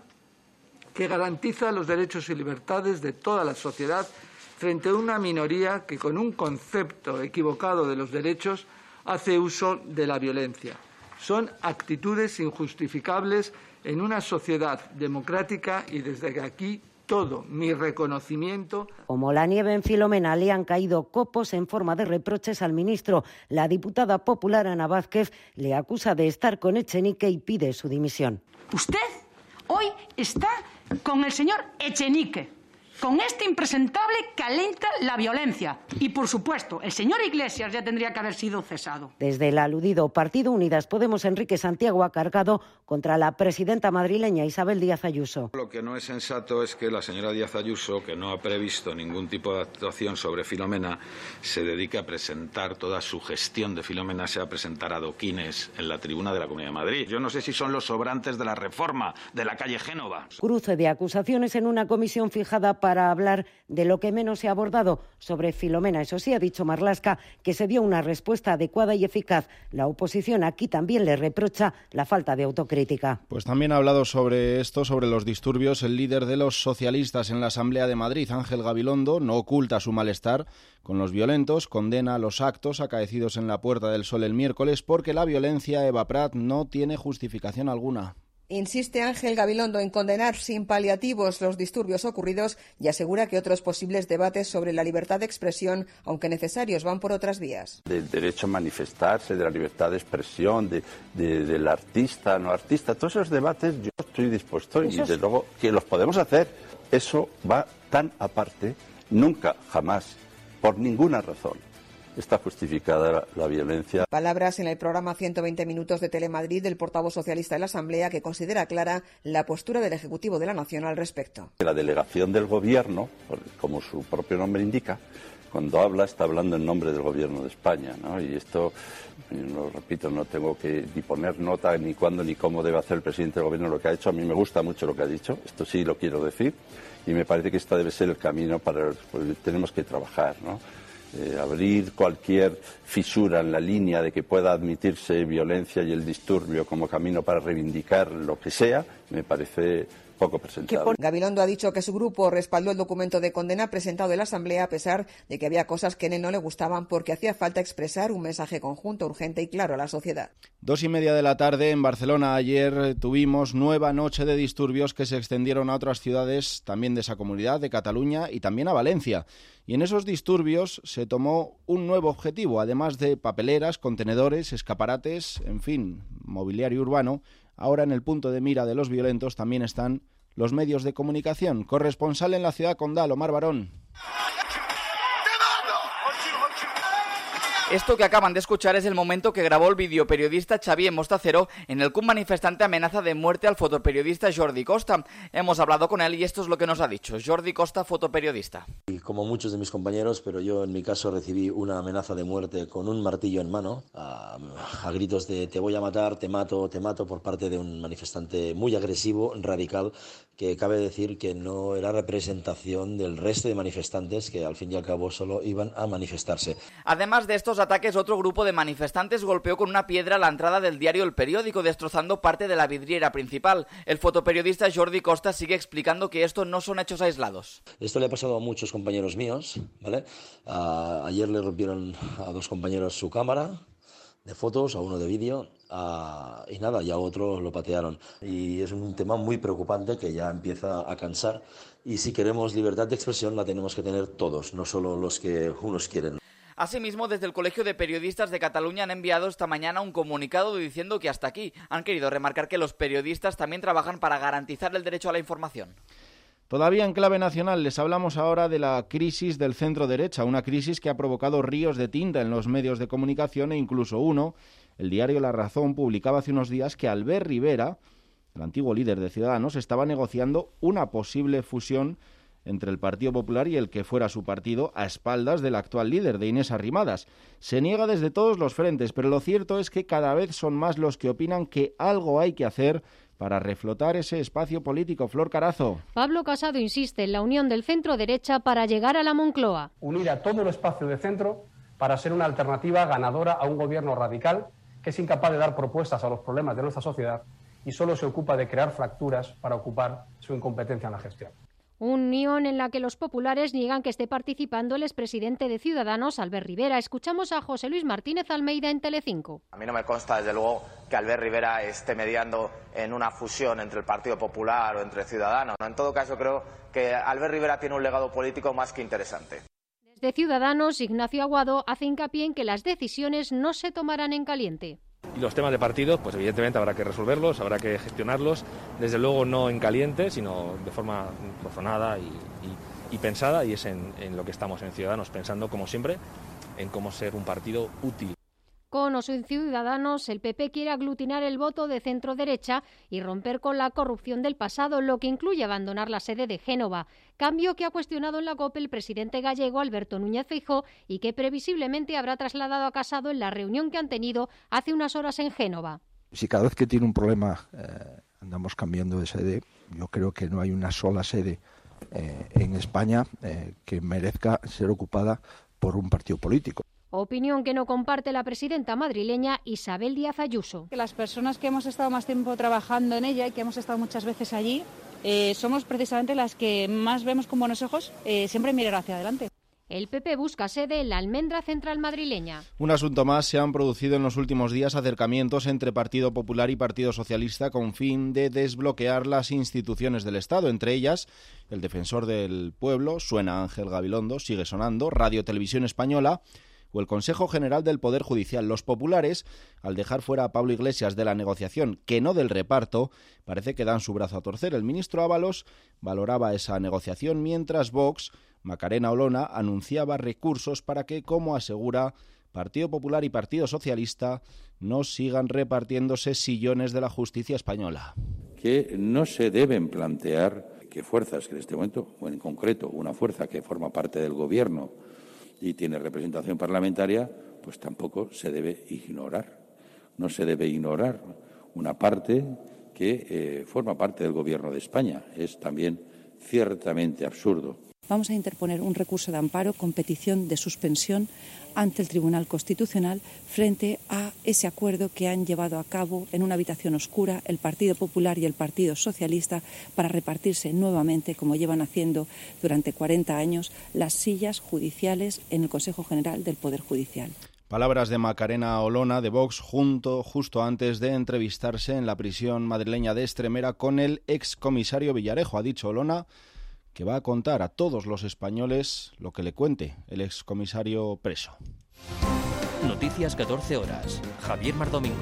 que garantiza los derechos y libertades de toda la sociedad frente a una minoría que, con un concepto equivocado de los derechos, hace uso de la violencia. Son actitudes injustificables en una sociedad democrática y desde aquí todo mi reconocimiento. Como la nieve en Filomena, le han caído copos en forma de reproches al ministro. La diputada popular Ana Vázquez le acusa de estar con Echenique y pide su dimisión. Usted hoy está con el señor Echenique. Con este impresentable que alenta la violencia. Y, por supuesto, el señor Iglesias ya tendría que haber sido cesado. Desde el aludido Partido Unidas Podemos, Enrique Santiago ha cargado contra la presidenta madrileña Isabel Díaz Ayuso. Lo que no es sensato es que la señora Díaz Ayuso, que no ha previsto ningún tipo de actuación sobre Filomena, se dedique a presentar toda su gestión de Filomena, sea presentar adoquines en la tribuna de la Comunidad de Madrid. Yo no sé si son los sobrantes de la reforma de la calle Génova. Cruce de acusaciones en una comisión fijada para para hablar de lo que menos se ha abordado sobre Filomena. Eso sí, ha dicho Marlaska que se dio una respuesta adecuada y eficaz. La oposición aquí también le reprocha la falta de autocrítica. Pues también ha hablado sobre esto, sobre los disturbios, el líder de los socialistas en la Asamblea de Madrid, Ángel Gabilondo, no oculta su malestar con los violentos, condena los actos acaecidos en la Puerta del Sol el miércoles porque la violencia, Eva Prat, no tiene justificación alguna. Insiste Ángel Gabilondo en condenar sin paliativos los disturbios ocurridos y asegura que otros posibles debates sobre la libertad de expresión, aunque necesarios, van por otras vías. Del derecho a manifestarse, de la libertad de expresión, de, de, del artista, no artista, todos esos debates yo estoy dispuesto y desde luego que los podemos hacer. Eso va tan aparte, nunca, jamás, por ninguna razón está justificada la, la violencia. Palabras en el programa ciento veinte minutos de Telemadrid del portavoz socialista de la Asamblea, que considera clara la postura del Ejecutivo de la Nación al respecto. La delegación del Gobierno, como su propio nombre indica, cuando habla está hablando en nombre del Gobierno de España, ¿no? Y esto, lo repito, no tengo que ni poner nota ni cuándo ni cómo debe hacer el presidente del Gobierno lo que ha hecho. A mí me gusta mucho lo que ha dicho, esto sí lo quiero decir, y me parece que este debe ser el camino para el que tenemos que trabajar, ¿no? Eh, abrir cualquier fisura en la línea de que pueda admitirse violencia y el disturbio como camino para reivindicar lo que sea, me parece poco presentable. Gabilondo ha dicho que su grupo respaldó el documento de condena presentado en la Asamblea a pesar de que había cosas que en él no le gustaban porque hacía falta expresar un mensaje conjunto, urgente y claro a la sociedad. Dos y media de la tarde en Barcelona ayer tuvimos nueva noche de disturbios que se extendieron a otras ciudades también de esa comunidad, de Cataluña y también a Valencia. Y en esos disturbios se tomó un nuevo objetivo, además de papeleras, contenedores, escaparates, en fin, mobiliario urbano. Ahora en el punto de mira de los violentos también están los medios de comunicación. Corresponsal en la ciudad condal, Omar Barón. Esto que acaban de escuchar es el momento que grabó el videoperiodista Xavier Mostacero en el que un manifestante amenaza de muerte al fotoperiodista Jordi Costa. Hemos hablado con él y esto es lo que nos ha dicho. Jordi Costa, fotoperiodista. Y como muchos de mis compañeros, pero yo en mi caso recibí una amenaza de muerte con un martillo en mano, a, a gritos de te voy a matar, te mato, te mato, por parte de un manifestante muy agresivo, radical, que cabe decir que no era representación del resto de manifestantes que al fin y al cabo solo iban a manifestarse. Además de estos ataques, otro grupo de manifestantes golpeó con una piedra la entrada del diario El Periódico, destrozando parte de la vidriera principal. El fotoperiodista Jordi Costa sigue explicando que esto no son hechos aislados. Esto le ha pasado a muchos compañeros míos, ¿vale? A, ayer le rompieron a dos compañeros su cámara de fotos, a uno de vídeo, a, y nada, y a otro lo patearon. Y es un tema muy preocupante que ya empieza a cansar. Y si queremos libertad de expresión la tenemos que tener todos, no solo los que unos quieren. Asimismo, desde el Colegio de Periodistas de Cataluña han enviado esta mañana un comunicado diciendo que hasta aquí han querido remarcar que los periodistas también trabajan para garantizar el derecho a la información. Todavía en clave nacional les hablamos ahora de la crisis del centro derecha, una crisis que ha provocado ríos de tinta en los medios de comunicación e incluso uno, el diario La Razón, publicaba hace unos días que Albert Rivera, el antiguo líder de Ciudadanos, estaba negociando una posible fusión entre el Partido Popular y el que fuera su partido a espaldas del actual líder, de Inés Arrimadas. Se niega desde todos los frentes, pero lo cierto es que cada vez son más los que opinan que algo hay que hacer para reflotar ese espacio político. Flor Carazo. Pablo Casado insiste en la unión del centro-derecha para llegar a la Moncloa. Unir a todo el espacio de centro para ser una alternativa ganadora a un gobierno radical que es incapaz de dar propuestas a los problemas de nuestra sociedad y solo se ocupa de crear fracturas para ocupar su incompetencia en la gestión. Unión en la que los populares niegan que esté participando el expresidente de Ciudadanos, Albert Rivera. Escuchamos a José Luis Martínez Almeida en Telecinco. A mí no me consta, desde luego, que Albert Rivera esté mediando en una fusión entre el Partido Popular o entre Ciudadanos. En todo caso, creo que Albert Rivera tiene un legado político más que interesante. Desde Ciudadanos, Ignacio Aguado hace hincapié en que las decisiones no se tomarán en caliente. Y los temas de partidos, pues evidentemente habrá que resolverlos, habrá que gestionarlos, desde luego no en caliente, sino de forma razonada y, y, y pensada, y es en, en lo que estamos en Ciudadanos, pensando, como siempre, en cómo ser un partido útil. Con o sin Ciudadanos, el P P quiere aglutinar el voto de centro-derecha y romper con la corrupción del pasado, lo que incluye abandonar la sede de Génova, cambio que ha cuestionado en la COPE el presidente gallego Alberto Núñez Feijóo y que previsiblemente habrá trasladado a Casado en la reunión que han tenido hace unas horas en Génova. Si cada vez que tiene un problema eh, andamos cambiando de sede, yo creo que no hay una sola sede eh, en España eh, que merezca ser ocupada por un partido político. Opinión que no comparte la presidenta madrileña Isabel Díaz Ayuso. Que las personas que hemos estado más tiempo trabajando en ella y que hemos estado muchas veces allí, eh, somos precisamente las que más vemos con buenos ojos eh, siempre mirar hacia adelante. El P P busca sede en la Almendra Central madrileña. Un asunto más: se han producido en los últimos días acercamientos entre Partido Popular y Partido Socialista con fin de desbloquear las instituciones del Estado, entre ellas el Defensor del Pueblo, suena Ángel Gabilondo, sigue sonando, Radio Televisión Española o el Consejo General del Poder Judicial. Los populares, al dejar fuera a Pablo Iglesias de la negociación, que no del reparto, parece que dan su brazo a torcer. El ministro Ábalos valoraba esa negociación, mientras Vox, Macarena Olona, anunciaba recursos para que, como asegura, Partido Popular y Partido Socialista no sigan repartiéndose sillones de la justicia española. Que no se deben plantear que fuerzas que en este momento, o en concreto una fuerza que forma parte del Gobierno y tiene representación parlamentaria, pues tampoco se debe ignorar. No se debe ignorar una parte que eh, forma parte del Gobierno de España. Es también ciertamente absurdo. Vamos a interponer un recurso de amparo con petición de suspensión ante el Tribunal Constitucional frente a ese acuerdo que han llevado a cabo en una habitación oscura el Partido Popular y el Partido Socialista para repartirse nuevamente, como llevan haciendo durante cuarenta años, las sillas judiciales en el Consejo General del Poder Judicial. Palabras de Macarena Olona de Vox junto, justo antes de entrevistarse en la prisión madrileña de Estremera con el excomisario Villarejo. Ha dicho Olona que va a contar a todos los españoles lo que le cuente el excomisario preso. Noticias catorce horas. Javier Mardomingo.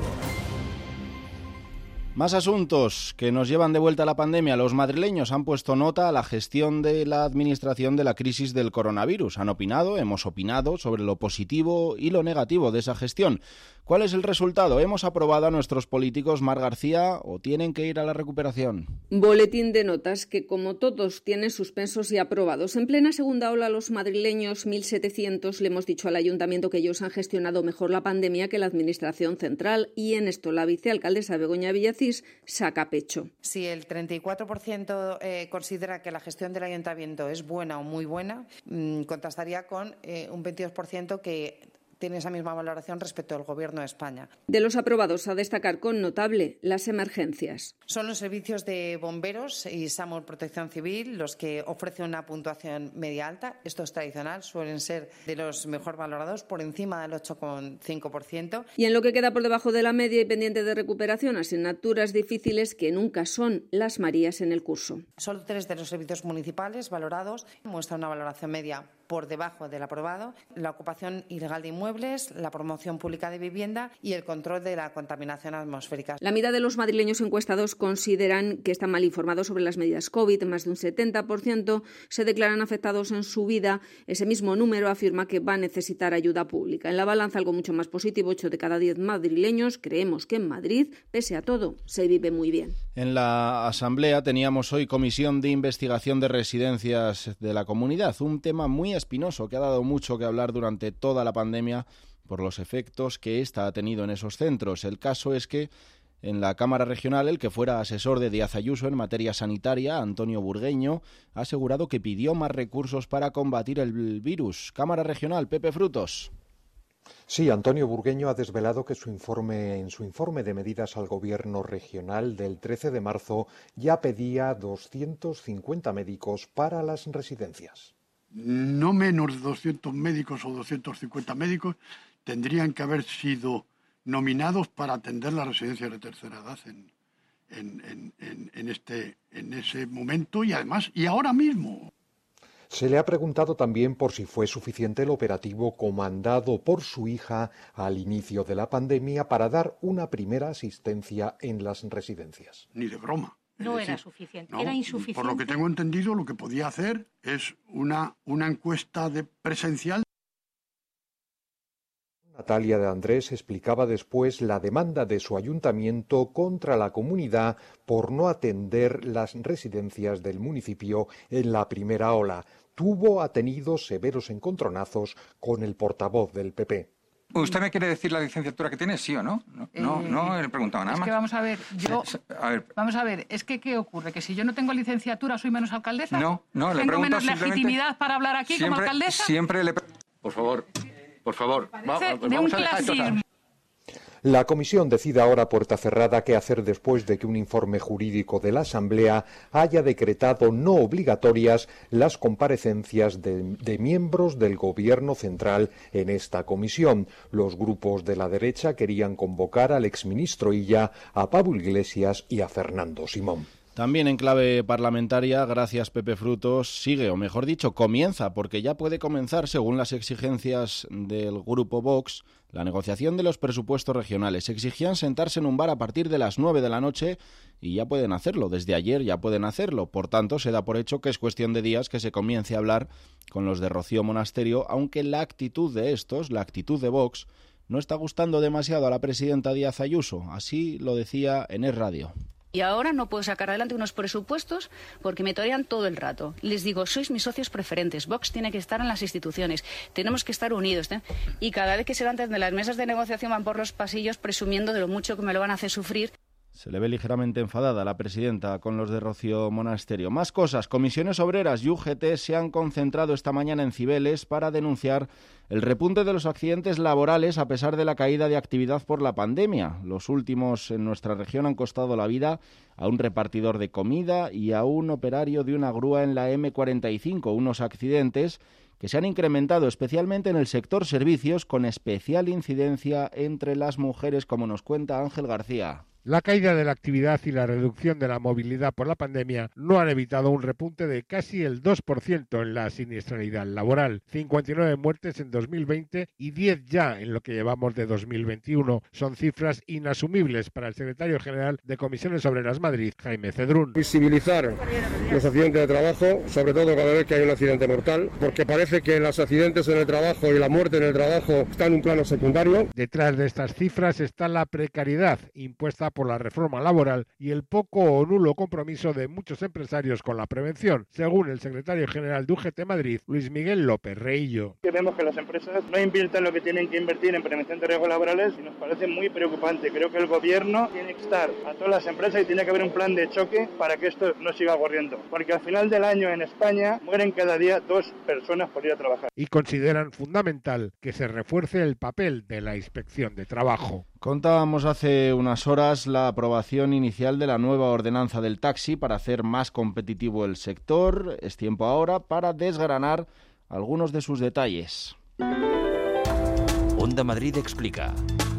Más asuntos que nos llevan de vuelta a la pandemia. Los madrileños han puesto nota a la gestión de la administración de la crisis del coronavirus. Han opinado, hemos opinado sobre lo positivo y lo negativo de esa gestión. ¿Cuál es el resultado? ¿Hemos aprobado a nuestros políticos, Mar García, o tienen que ir a la recuperación? Boletín de notas que, como todos, tiene suspensos y aprobados. En plena segunda ola, los madrileños, mil setecientos, le hemos dicho al ayuntamiento que ellos han gestionado mejor la pandemia que la administración central, y en esto la vicealcaldesa Begoña Villacís saca pecho. Si el treinta y cuatro por ciento eh, considera que la gestión del ayuntamiento es buena o muy buena, mmm, contrastaría con eh, un veintidós por ciento que tiene esa misma valoración respecto al Gobierno de España. De los aprobados, a destacar con notable las emergencias. Son los servicios de bomberos y SAMUR Protección Civil los que ofrecen una puntuación media alta. Esto es tradicional, suelen ser de los mejor valorados, por encima del ocho coma cinco por ciento. Y en lo que queda por debajo de la media y pendiente de recuperación, asignaturas difíciles que nunca son las Marías en el curso. Solo tres de los servicios municipales valorados muestran una valoración media por debajo del aprobado: la ocupación ilegal de inmuebles, la promoción pública de vivienda y el control de la contaminación atmosférica. La mitad de los madrileños encuestados consideran que están mal informados sobre las medidas COVID. Más de un setenta por ciento se declaran afectados en su vida. Ese mismo número afirma que va a necesitar ayuda pública. En la balanza, algo mucho más positivo: ocho de cada diez madrileños creemos que en Madrid, pese a todo, se vive muy bien. En la Asamblea teníamos hoy comisión de investigación de residencias de la comunidad, un tema muy espinoso que ha dado mucho que hablar durante toda la pandemia por los efectos que ésta ha tenido en esos centros. El caso es que en la Cámara Regional, el que fuera asesor de Díaz Ayuso en materia sanitaria, Antonio Burgueño, ha asegurado que pidió más recursos para combatir el virus. Cámara Regional, Pepe Frutos. Sí, Antonio Burgueño ha desvelado que su informe, en su informe de medidas al Gobierno regional del trece de marzo ya pedía doscientos cincuenta médicos para las residencias. No menos de doscientos médicos o doscientos cincuenta médicos tendrían que haber sido nominados para atender las residencias de tercera edad en, en, en, en, en, este, en ese momento y además y ahora mismo. Se le ha preguntado también por si fue suficiente el operativo comandado por su hija al inicio de la pandemia para dar una primera asistencia en las residencias. Ni de broma. No decir, era suficiente, no, era insuficiente. Por lo que tengo entendido, lo que podía hacer es una, una encuesta de presencial. Natalia de Andrés explicaba después la demanda de su ayuntamiento contra la comunidad por no atender las residencias del municipio en la primera ola. Tuvo, ha tenido severos encontronazos con el portavoz del P P. ¿Usted me quiere decir la licenciatura que tiene, sí o no? No, eh, no, no he preguntado nada es más. Es que vamos a ver, yo... A ver. Vamos a ver, es que ¿qué ocurre? ¿Que si yo no tengo licenciatura soy menos alcaldesa? No, no, le ¿Tengo pregunto menos legitimidad para hablar aquí siempre, como alcaldesa? Siempre le... Por favor, por favor. Va, de vamos un a clasismo. La comisión decide ahora a puerta cerrada qué hacer después de que un informe jurídico de la Asamblea haya decretado no obligatorias las comparecencias de, de miembros del Gobierno central en esta comisión. Los grupos de la derecha querían convocar al exministro Illa, a Pablo Iglesias y a Fernando Simón. También en clave parlamentaria, gracias Pepe Frutos, sigue, o mejor dicho, comienza, porque ya puede comenzar, según las exigencias del grupo Vox, la negociación de los presupuestos regionales. Exigían sentarse en un bar a partir de las nueve de la noche y ya pueden hacerlo, desde ayer ya pueden hacerlo. Por tanto, se da por hecho que es cuestión de días que se comience a hablar con los de Rocío Monasterio, aunque la actitud de estos, la actitud de Vox, no está gustando demasiado a la presidenta Díaz Ayuso. Así lo decía en Es Radio. Y ahora no puedo sacar adelante unos presupuestos porque me torean todo el rato. Les digo, sois mis socios preferentes. Vox tiene que estar en las instituciones. Tenemos que estar unidos. ¿eh? Y cada vez que se levantan de las mesas de negociación van por los pasillos presumiendo de lo mucho que me lo van a hacer sufrir. Se le ve ligeramente enfadada a la presidenta con los de Rocío Monasterio. Más cosas. Comisiones Obreras y U G T se han concentrado esta mañana en Cibeles para denunciar el repunte de los accidentes laborales a pesar de la caída de actividad por la pandemia. Los últimos en nuestra región han costado la vida a un repartidor de comida y a un operario de una grúa en la eme cuarenta y cinco, unos accidentes que se han incrementado especialmente en el sector servicios, con especial incidencia entre las mujeres, como nos cuenta Ángel García. La caída de la actividad y la reducción de la movilidad por la pandemia no han evitado un repunte de casi el dos por ciento en la siniestralidad laboral. cincuenta y nueve muertes en dos mil veinte y diez ya en lo que llevamos de dos mil veintiuno. Son cifras inasumibles para el secretario general de Comisiones Obreras Madrid, Jaime Cedrún. Visibilizar los accidentes de trabajo, sobre todo cada vez que hay un accidente mortal, porque parece que los accidentes en el trabajo y la muerte en el trabajo están en un plano secundario. Detrás de estas cifras está la precariedad impuesta por la reforma laboral y el poco o nulo compromiso de muchos empresarios con la prevención, según el secretario general de U G T Madrid, Luis Miguel López Reillo. Que vemos que las empresas no invierten lo que tienen que invertir en prevención de riesgos laborales y nos parece muy preocupante. Creo que el gobierno tiene que estar a todas las empresas y tiene que haber un plan de choque para que esto no siga ocurriendo, porque al final del año en España mueren cada día dos personas por ir a trabajar. Y consideran fundamental que se refuerce el papel de la Inspección de Trabajo. Contábamos hace unas horas la aprobación inicial de la nueva ordenanza del taxi para hacer más competitivo el sector. Es tiempo ahora para desgranar algunos de sus detalles. Onda Madrid explica.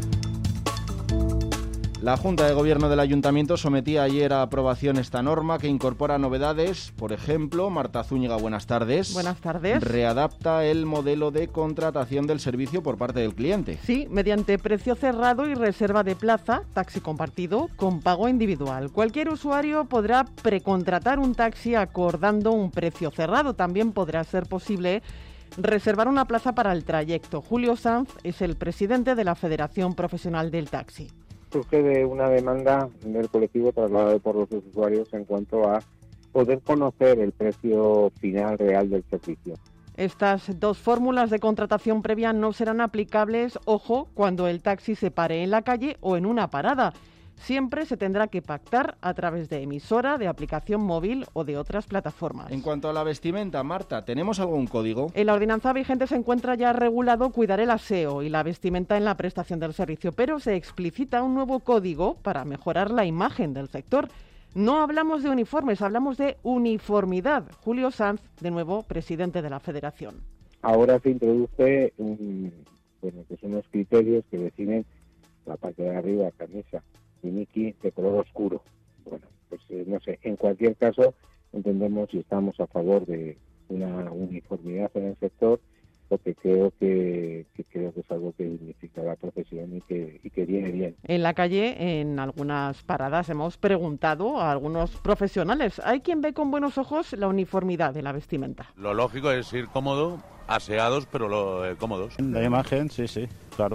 La Junta de Gobierno del Ayuntamiento sometía ayer a aprobación esta norma que incorpora novedades. Por ejemplo, Marta Zúñiga, buenas tardes. Buenas tardes. Readapta el modelo de contratación del servicio por parte del cliente. Sí, mediante precio cerrado y reserva de plaza, taxi compartido, con pago individual. Cualquier usuario podrá precontratar un taxi acordando un precio cerrado. También podrá ser posible reservar una plaza para el trayecto. Julio Sanz es el presidente de la Federación Profesional del Taxi. Surge de una demanda del colectivo trasladado por los usuarios en cuanto a poder conocer el precio final real del servicio. Estas dos fórmulas de contratación previa no serán aplicables, ojo, cuando el taxi se pare en la calle o en una parada. Siempre se tendrá que pactar a través de emisora, de aplicación móvil o de otras plataformas. En cuanto a la vestimenta, Marta, ¿tenemos algún código? En la ordenanza vigente se encuentra ya regulado cuidar el aseo y la vestimenta en la prestación del servicio, pero se explicita un nuevo código para mejorar la imagen del sector. No hablamos de uniformes, hablamos de uniformidad. Julio Sanz, de nuevo, presidente de la Federación. Ahora se introduce un, bueno, que son unos criterios que definen la parte de arriba, camisa y Niki de color oscuro. Bueno, pues eh, no sé, en cualquier caso entendemos y estamos a favor de una uniformidad en el sector, porque creo que, que creo que es algo que dignifica la profesión y que, y que viene bien. En la calle, en algunas paradas, hemos preguntado a algunos profesionales. Hay quien ve con buenos ojos la uniformidad de la vestimenta. Lo lógico es ir cómodo, aseados, pero lo, eh, cómodos. La imagen, sí, sí, claro.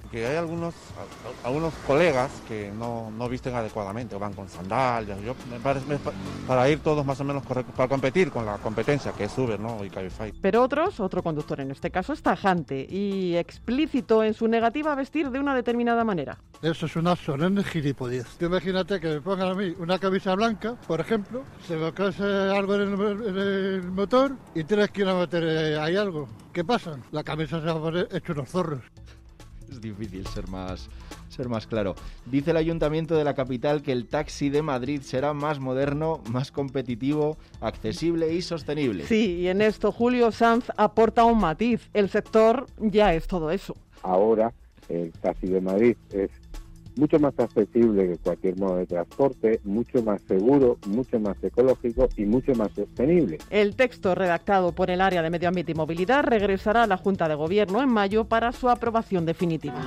Que hay algunos algunos colegas que no, no visten adecuadamente o van con sandalias. Yo me parece me, para ir todos más o menos correctos, para competir con la competencia que es Uber, ¿no? Y Cabify. Pero otros, otro conductor en este caso, es tajante y explícito en su negativa a vestir de una determinada manera. Eso es una solemne gilipollez. Imagínate que me pongan a mí una camisa blanca, por ejemplo, se me crece algo en el, en el motor y tienes que ir a meter eh, ahí algo. ¿Qué pasa? La camisa se va a poner hecho unos zorros. Es difícil ser más, ser más claro. Dice el Ayuntamiento de la capital que el taxi de Madrid será más moderno, más competitivo, accesible y sostenible. Sí, y en esto Julio Sanz aporta un matiz. El sector ya es todo eso. Ahora el taxi de Madrid es mucho más accesible que cualquier modo de transporte, mucho más seguro, mucho más ecológico y mucho más sostenible. El texto redactado por el área de Medio Ambiente y Movilidad regresará a la Junta de Gobierno en mayo para su aprobación definitiva.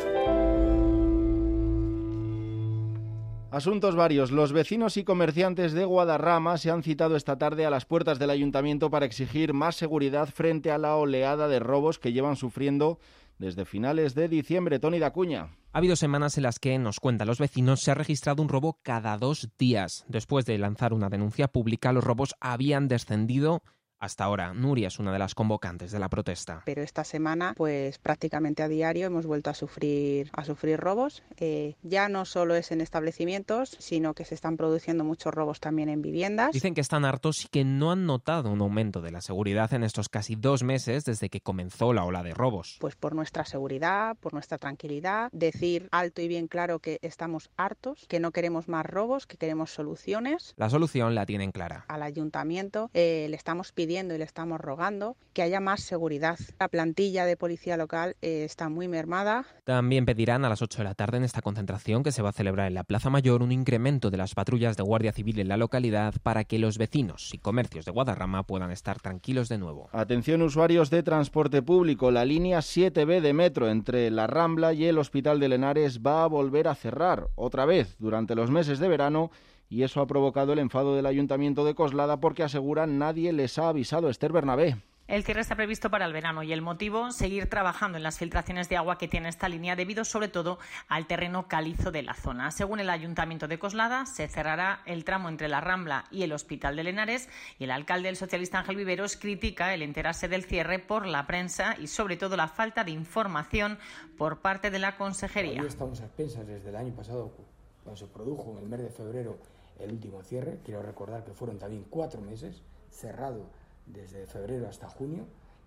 Asuntos varios. Los vecinos y comerciantes de Guadarrama se han citado esta tarde a las puertas del ayuntamiento para exigir más seguridad frente a la oleada de robos que llevan sufriendo desde finales de diciembre. Toni Dacuña. Ha habido semanas en las que, nos cuentan los vecinos, se ha registrado un robo cada dos días. Después de lanzar una denuncia pública, los robos habían descendido. Hasta ahora, Nuria es una de las convocantes de la protesta. Pero esta semana, pues prácticamente a diario hemos vuelto a sufrir a sufrir robos. Eh, ya no solo es en establecimientos, sino que se están produciendo muchos robos también en viviendas. Dicen que están hartos y que no han notado un aumento de la seguridad en estos casi dos meses desde que comenzó la ola de robos. Pues por nuestra seguridad, por nuestra tranquilidad, decir alto y bien claro que estamos hartos, que no queremos más robos, que queremos soluciones. La solución la tienen clara. Al ayuntamiento eh, le estamos pidiendo y le estamos rogando que haya más seguridad. La plantilla de policía local eh, está muy mermada. También pedirán a las ocho de la tarde en esta concentración que se va a celebrar en la Plaza Mayor un incremento de las patrullas de Guardia Civil en la localidad para que los vecinos y comercios de Guadarrama puedan estar tranquilos de nuevo. Atención usuarios de transporte público, la línea siete be de metro entre la Rambla y el Hospital de Lenares va a volver a cerrar otra vez durante los meses de verano. Y eso ha provocado el enfado del Ayuntamiento de Coslada porque aseguran nadie les ha avisado. Esther Bernabé. El cierre está previsto para el verano y el motivo, seguir trabajando en las filtraciones de agua que tiene esta línea debido sobre todo al terreno calizo de la zona. Según el Ayuntamiento de Coslada, se cerrará el tramo entre la Rambla y el Hospital de Lenares y el alcalde, el socialista Ángel Viveros, critica el enterarse del cierre por la prensa y sobre todo la falta de información por parte de la Consejería. Hoy estamos a expensas desde el año pasado, cuando se produjo en el mes de febrero el último cierre. Quiero recordar que fueron también cuatro meses cerrado desde febrero hasta junio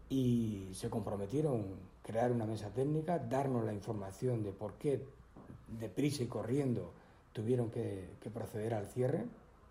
y se comprometieron a crear una mesa técnica, darnos la información de por qué deprisa y corriendo tuvieron que, que proceder al cierre.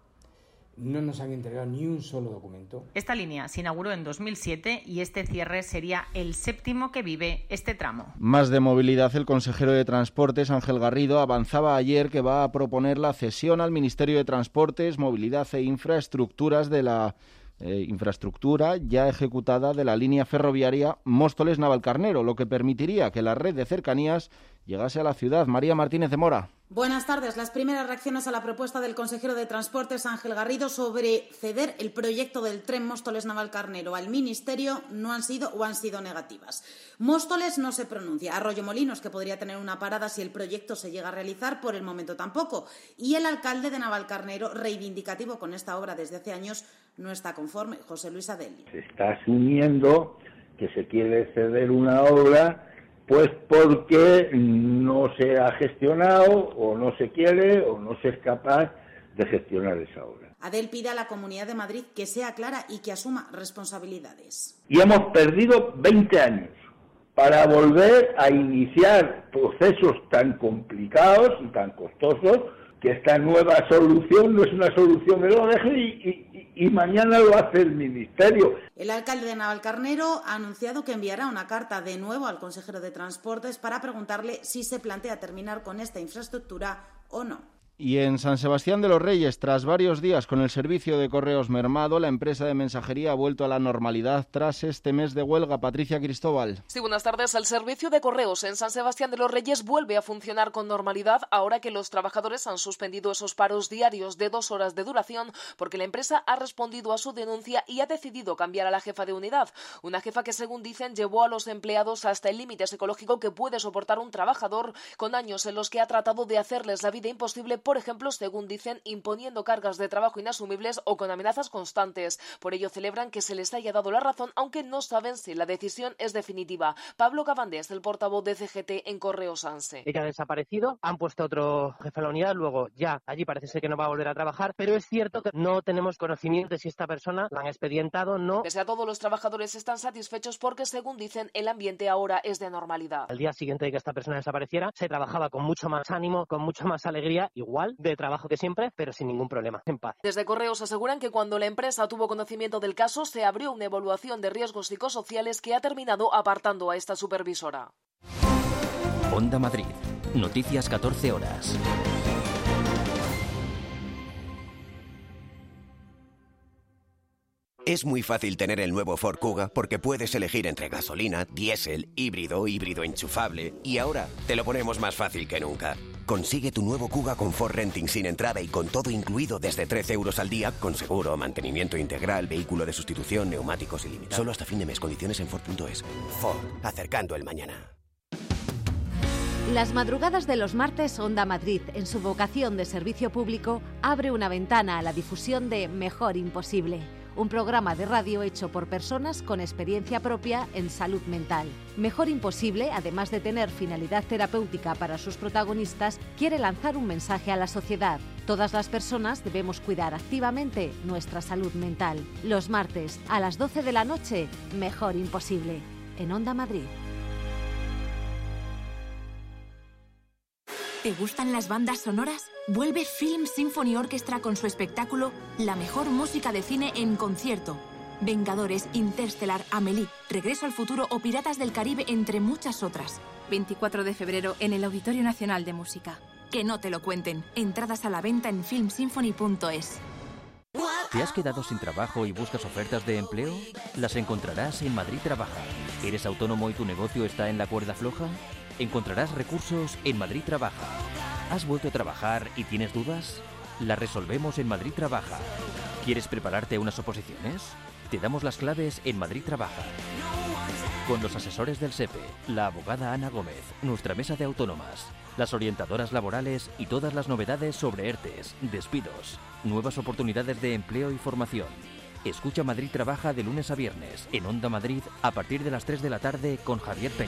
No nos han entregado ni un solo documento. Esta línea se inauguró en dos mil siete y este cierre sería el séptimo que vive este tramo. Más de movilidad, el consejero de Transportes, Ángel Garrido, avanzaba ayer que va a proponer la cesión al Ministerio de Transportes, Movilidad e Infraestructuras de la eh, infraestructura ya ejecutada de la línea ferroviaria Móstoles-Navalcarnero, lo que permitiría que la red de cercanías llegase a la ciudad. María Martínez de Mora. Buenas tardes. Las primeras reacciones a la propuesta del consejero de Transportes, Ángel Garrido, sobre ceder el proyecto del tren Móstoles-Navalcarnero al Ministerio no han sido o han sido negativas. Móstoles no se pronuncia. Arroyomolinos, que podría tener una parada si el proyecto se llega a realizar, por el momento tampoco. Y el alcalde de Navalcarnero, reivindicativo con esta obra desde hace años, no está conforme. José Luis Adeli. Se está asumiendo que se quiere ceder una obra pues porque no se ha gestionado o no se quiere o no se es capaz de gestionar esa obra. Adel pide a la Comunidad de Madrid que sea clara y que asuma responsabilidades. Y hemos perdido veinte años para volver a iniciar procesos tan complicados y tan costosos, que esta nueva solución no es una solución de lo deje y, y, y mañana lo hace el Ministerio. El alcalde de Navalcarnero ha anunciado que enviará una carta de nuevo al consejero de Transportes para preguntarle si se plantea terminar con esta infraestructura o no. Y en San Sebastián de los Reyes, tras varios días con el servicio de correos mermado, la empresa de mensajería ha vuelto a la normalidad tras este mes de huelga. Patricia Cristóbal. Sí, buenas tardes. El servicio de correos en San Sebastián de los Reyes vuelve a funcionar con normalidad ahora que los trabajadores han suspendido esos paros diarios de dos horas de duración porque la empresa ha respondido a su denuncia y ha decidido cambiar a la jefa de unidad. Una jefa que, según dicen, llevó a los empleados hasta el límite psicológico que puede soportar un trabajador con años en los que ha tratado de hacerles la vida imposible, por ejemplo, según dicen, imponiendo cargas de trabajo inasumibles o con amenazas constantes. Por ello celebran que se les haya dado la razón, aunque no saben si la decisión es definitiva. Pablo Cavandés, el portavoz de C G T en Correos Anse. Ella ha desaparecido, han puesto otro jefe de la unidad, luego ya allí parece ser que no va a volver a trabajar, pero es cierto que no tenemos conocimiento de si esta persona la han expedientado o no. Pese a todo, los trabajadores están satisfechos porque, según dicen, el ambiente ahora es de normalidad. Al día siguiente de que esta persona desapareciera, se trabajaba con mucho más ánimo, con mucha más alegría, igual de trabajo que siempre, pero sin ningún problema, en paz. Desde Correos aseguran que cuando la empresa tuvo conocimiento del caso, se abrió una evaluación de riesgos psicosociales que ha terminado apartando a esta supervisora. Onda Madrid. Noticias catorce horas. Es muy fácil tener el nuevo Ford Kuga porque puedes elegir entre gasolina, diésel, híbrido, híbrido enchufable y ahora te lo ponemos más fácil que nunca. Consigue tu nuevo Kuga con Ford Renting sin entrada y con todo incluido desde trece euros al día, con seguro, mantenimiento integral, vehículo de sustitución, neumáticos ilimitados. Solo hasta fin de mes. Condiciones en Ford punto es. Ford, acercando el mañana. Las madrugadas de los martes, Onda Madrid, en su vocación de servicio público, abre una ventana a la difusión de Mejor Imposible, un programa de radio hecho por personas con experiencia propia en salud mental. Mejor Imposible, además de tener finalidad terapéutica para sus protagonistas, quiere lanzar un mensaje a la sociedad. Todas las personas debemos cuidar activamente nuestra salud mental. Los martes, a las doce de la noche, Mejor Imposible, en Onda Madrid. ¿Te gustan las bandas sonoras? Vuelve Film Symphony Orchestra con su espectáculo La mejor música de cine en concierto. Vengadores, Interstellar, Amélie, Regreso al futuro o Piratas del Caribe, entre muchas otras. veinticuatro de febrero en el Auditorio Nacional de Música. Que no te lo cuenten. Entradas a la venta en film symphony punto es. ¿Te has quedado sin trabajo y buscas ofertas de empleo? Las encontrarás en Madrid Trabaja. ¿Eres autónomo y tu negocio está en la cuerda floja? Encontrarás recursos en Madrid Trabaja. ¿Has vuelto a trabajar y tienes dudas? Las resolvemos en Madrid Trabaja. ¿Quieres prepararte a unas oposiciones? Te damos las claves en Madrid Trabaja. Con los asesores del S E P E, la abogada Ana Gómez, nuestra mesa de autónomas, las orientadoras laborales y todas las novedades sobre ERTES, despidos, nuevas oportunidades de empleo y formación. Escucha Madrid Trabaja de lunes a viernes en Onda Madrid a partir de las tres de la tarde con Javier Peña.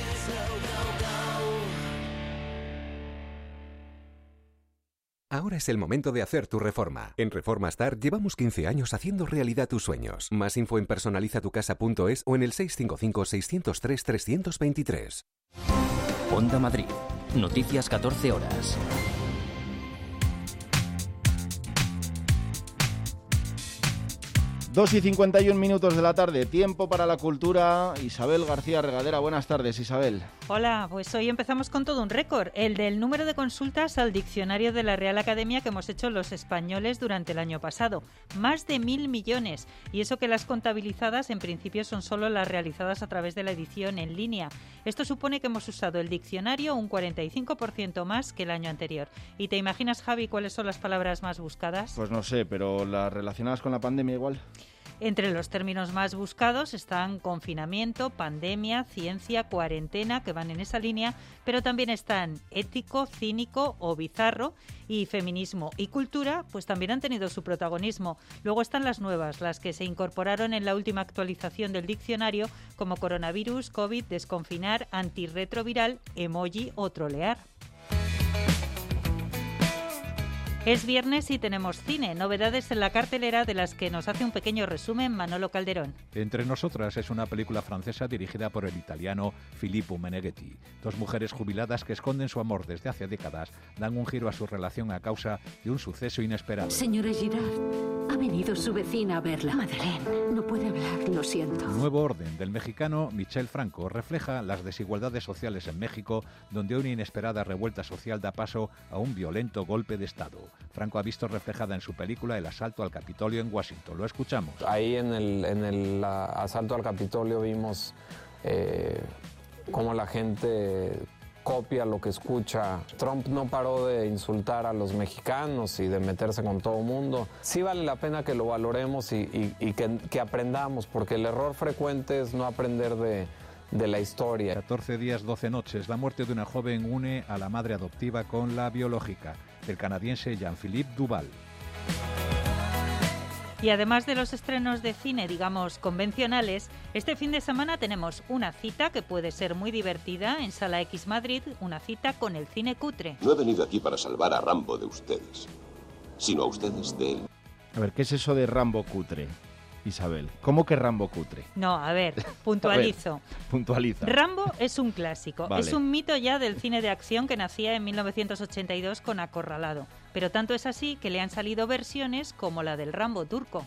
Ahora es el momento de hacer tu reforma. En Reforma Star llevamos quince años haciendo realidad tus sueños. Más info en personaliza tu casa punto es o en el seis cinco cinco, seis cero tres, tres dos tres. Onda Madrid. Noticias catorce horas. dos y cincuenta y un minutos de la tarde, tiempo para la cultura. Isabel García Regadera, buenas tardes, Isabel. Hola, pues hoy empezamos con todo un récord, el del número de consultas al diccionario de la Real Academia que hemos hecho los españoles durante el año pasado. Más de mil millones, y eso que las contabilizadas en principio son solo las realizadas a través de la edición en línea. Esto supone que hemos usado el diccionario un cuarenta y cinco por ciento más que el año anterior. ¿Y te imaginas, Javi, cuáles son las palabras más buscadas? Pues no sé, pero las relacionadas con la pandemia igual. Entre los términos más buscados están confinamiento, pandemia, ciencia, cuarentena, que van en esa línea, pero también están ético, cínico o bizarro, y feminismo y cultura, pues también han tenido su protagonismo. Luego están las nuevas, las que se incorporaron en la última actualización del diccionario, como coronavirus, COVID, desconfinar, antirretroviral, emoji o trolear. Es viernes y tenemos cine, novedades en la cartelera de las que nos hace un pequeño resumen Manolo Calderón. Entre nosotras es una película francesa dirigida por el italiano Filippo Meneghetti. Dos mujeres jubiladas que esconden su amor desde hace décadas dan un giro a su relación a causa de un suceso inesperado. Señora Girard, venido su vecina a verla. Madeleine, no puede hablar, lo siento. Nuevo orden del mexicano Michel Franco refleja las desigualdades sociales en México, donde una inesperada revuelta social da paso a un violento golpe de Estado. Franco ha visto reflejada en su película el asalto al Capitolio en Washington. Lo escuchamos. Ahí en el, en el uh, asalto al Capitolio vimos eh, cómo la gente copia lo que escucha. Trump no paró de insultar a los mexicanos y de meterse con todo el mundo. Sí vale la pena que lo valoremos y, y, y que, que aprendamos, porque el error frecuente es no aprender de, de la historia. catorce días, doce noches. La muerte de una joven une a la madre adoptiva con la biológica, del canadiense Jean-Philippe Duval. Y además de los estrenos de cine, digamos, convencionales, este fin de semana tenemos una cita que puede ser muy divertida en Sala X Madrid, una cita con el cine cutre. No he venido aquí para salvar a Rambo de ustedes, sino a ustedes de él. A ver, ¿qué es eso de Rambo cutre, Isabel? ¿Cómo que Rambo cutre? No, a ver, puntualizo. A ver, puntualiza. Rambo es un clásico, Vale. Es un mito ya del cine de acción que nacía en mil novecientos ochenta y dos con Acorralado. Pero tanto es así que le han salido versiones como la del Rambo turco.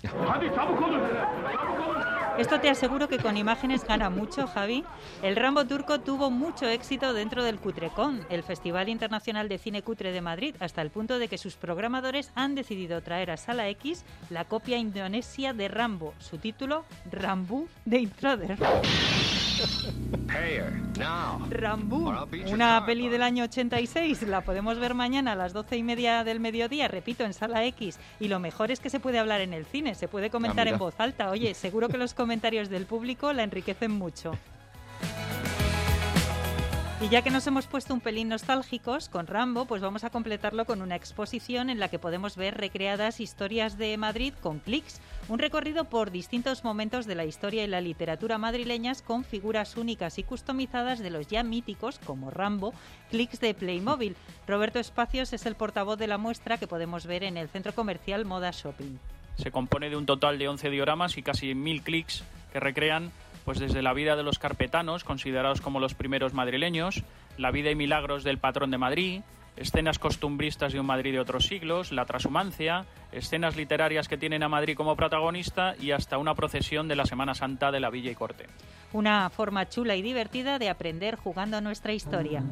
Esto te aseguro que con imágenes gana mucho, Javi. El Rambo turco tuvo mucho éxito dentro del Cutrecon, el Festival Internacional de Cine Cutre de Madrid, hasta el punto de que sus programadores han decidido traer a Sala X la copia indonesia de Rambo, su título, Rambo the Intruder. Rambo, una peli del año ochenta y seis, la podemos ver mañana a las doce y media del mediodía, repito, en Sala X, y lo mejor es que se puede hablar en el cine, se puede comentar Ah, en voz alta. Oye, seguro que los comentarios del público la enriquecen mucho. Y ya que nos hemos puesto un pelín nostálgicos con Rambo, pues vamos a completarlo con una exposición en la que podemos ver recreadas historias de Madrid con clics, un recorrido por distintos momentos de la historia y la literatura madrileñas con figuras únicas y customizadas de los ya míticos, como Rambo, clics de Playmobil. Roberto Espacios es el portavoz de la muestra que podemos ver en el centro comercial Moda Shopping. Se compone de un total de once dioramas y casi mil clics que recrean pues desde la vida de los carpetanos, considerados como los primeros madrileños, la vida y milagros del patrón de Madrid, escenas costumbristas de un Madrid de otros siglos, la transhumancia, escenas literarias que tienen a Madrid como protagonista y hasta una procesión de la Semana Santa de la Villa y Corte. Una forma chula y divertida de aprender jugando a nuestra historia.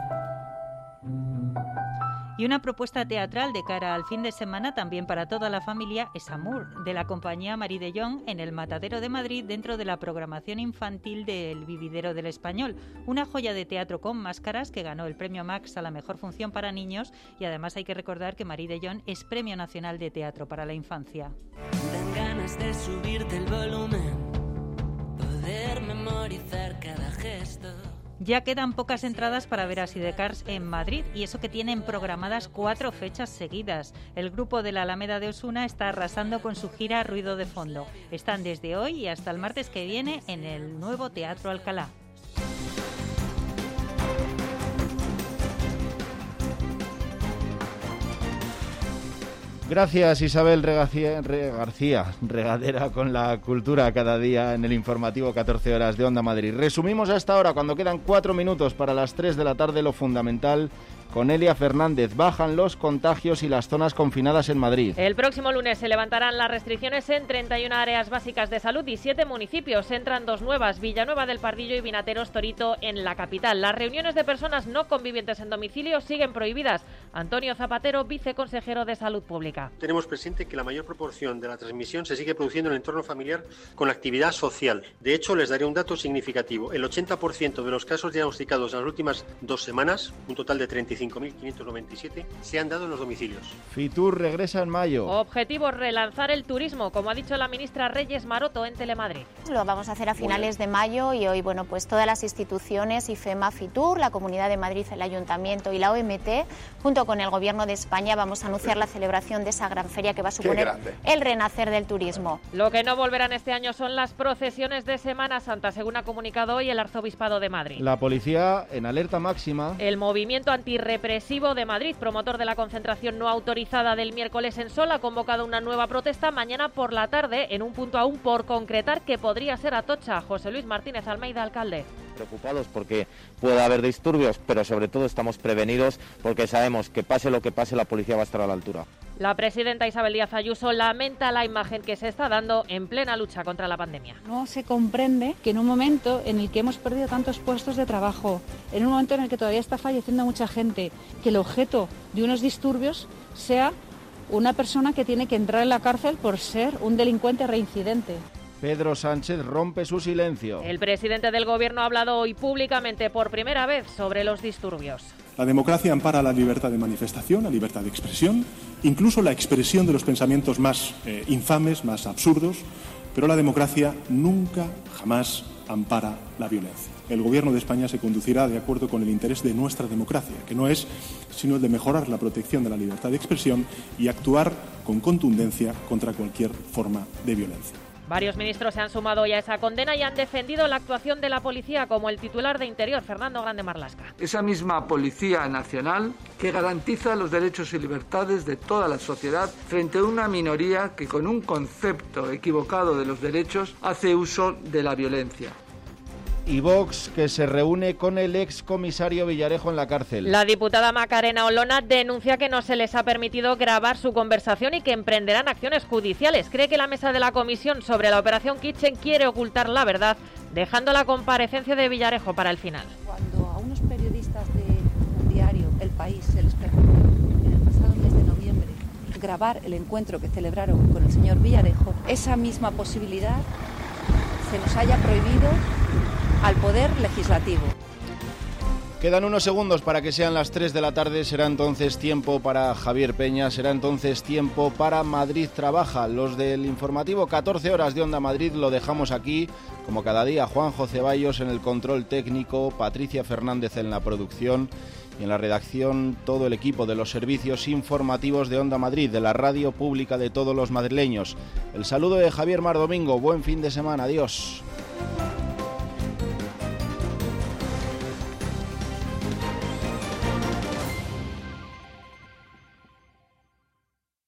Y una propuesta teatral de cara al fin de semana también para toda la familia es Amour, de la compañía Marie de Jong, en el Matadero de Madrid, dentro de la programación infantil del Vividero del Español. Una joya de teatro con máscaras que ganó el premio Max a la mejor función para niños, y además hay que recordar que Marie de Jong es Premio Nacional de Teatro para la Infancia. Dan ganas de subirte el volumen, poder memorizar cada gesto. Ya quedan pocas entradas para ver a Sidecars en Madrid, y eso que tienen programadas cuatro fechas seguidas. El grupo de la Alameda de Osuna está arrasando con su gira Ruido de Fondo. Están desde hoy y hasta el martes que viene en el nuevo Teatro Alcalá. Gracias, Isabel Regacia, Re García, regadera con la cultura cada día en el informativo catorce horas de Onda Madrid. Resumimos hasta ahora, cuando quedan cuatro minutos para las tres de la tarde, lo fundamental con Elia Fernández. Bajan los contagios y las zonas confinadas en Madrid. El próximo lunes se levantarán las restricciones en treinta y una áreas básicas de salud y siete municipios. Entran dos nuevas, Villanueva del Pardillo y Vinateros Torito en la capital. Las reuniones de personas no convivientes en domicilio siguen prohibidas. Antonio Zapatero, viceconsejero de Salud Pública. Tenemos presente que la mayor proporción de la transmisión se sigue produciendo en el entorno familiar con actividad social. De hecho, les daré un dato significativo. El ochenta por ciento de los casos diagnosticados en las últimas dos semanas, un total de treinta y cinco mil quinientos noventa y siete, se han dado en los domicilios. Fitur regresa en mayo. Objetivo: relanzar el turismo, como ha dicho la ministra Reyes Maroto en Telemadrid. Lo vamos a hacer a finales de mayo y hoy, bueno, pues todas las instituciones, IFEMA, Fitur, la Comunidad de Madrid, el Ayuntamiento y la O M T, junto con el Gobierno de España, vamos a anunciar la celebración de esa gran feria que va a suponer el renacer del turismo. Lo que no volverán este año son las procesiones de Semana Santa, según ha comunicado hoy el Arzobispado de Madrid. La policía en alerta máxima. El movimiento antirrepresivo de Madrid, promotor de la concentración no autorizada del miércoles en Sol, ha convocado una nueva protesta mañana por la tarde en un punto aún por concretar que podría ser Atocha. José Luis Martínez Almeida, alcalde. Preocupados porque puede haber disturbios, pero sobre todo estamos prevenidos porque sabemos que pase lo que pase, la policía va a estar a la altura. La presidenta Isabel Díaz Ayuso lamenta la imagen que se está dando en plena lucha contra la pandemia. No se comprende que en un momento en el que hemos perdido tantos puestos de trabajo, en un momento en el que todavía está falleciendo mucha gente, que el objeto de unos disturbios sea una persona que tiene que entrar en la cárcel por ser un delincuente reincidente. Pedro Sánchez rompe su silencio. El presidente del Gobierno ha hablado hoy públicamente por primera vez sobre los disturbios. La democracia ampara la libertad de manifestación, la libertad de expresión, incluso la expresión de los pensamientos más eh, infames, más absurdos, pero la democracia nunca, jamás ampara la violencia. El Gobierno de España se conducirá de acuerdo con el interés de nuestra democracia, que no es sino el de mejorar la protección de la libertad de expresión y actuar con contundencia contra cualquier forma de violencia. Varios ministros se han sumado ya a esa condena y han defendido la actuación de la policía, como el titular de Interior, Fernando Grande Marlaska. Esa misma Policía Nacional que garantiza los derechos y libertades de toda la sociedad frente a una minoría que, con un concepto equivocado de los derechos, hace uso de la violencia. Y Vox, que se reúne con el excomisario Villarejo en la cárcel. La diputada Macarena Olona denuncia que no se les ha permitido grabar su conversación y que emprenderán acciones judiciales. Cree que la mesa de la comisión sobre la operación Kitchen quiere ocultar la verdad, dejando la comparecencia de Villarejo para el final. Cuando a unos periodistas de un diario, El País, se les permitió en el pasado mes de noviembre grabar el encuentro que celebraron con el señor Villarejo, esa misma posibilidad se nos haya prohibido al Poder Legislativo. Quedan unos segundos para que sean las tres de la tarde, será entonces tiempo para Javier Peña, será entonces tiempo para Madrid Trabaja. Los del informativo catorce horas de Onda Madrid lo dejamos aquí, como cada día, Juanjo Ceballos en el control técnico, Patricia Fernández en la producción y en la redacción todo el equipo de los servicios informativos de Onda Madrid, de la radio pública de todos los madrileños. El saludo de Javier Mar Domingo, buen fin de semana, adiós.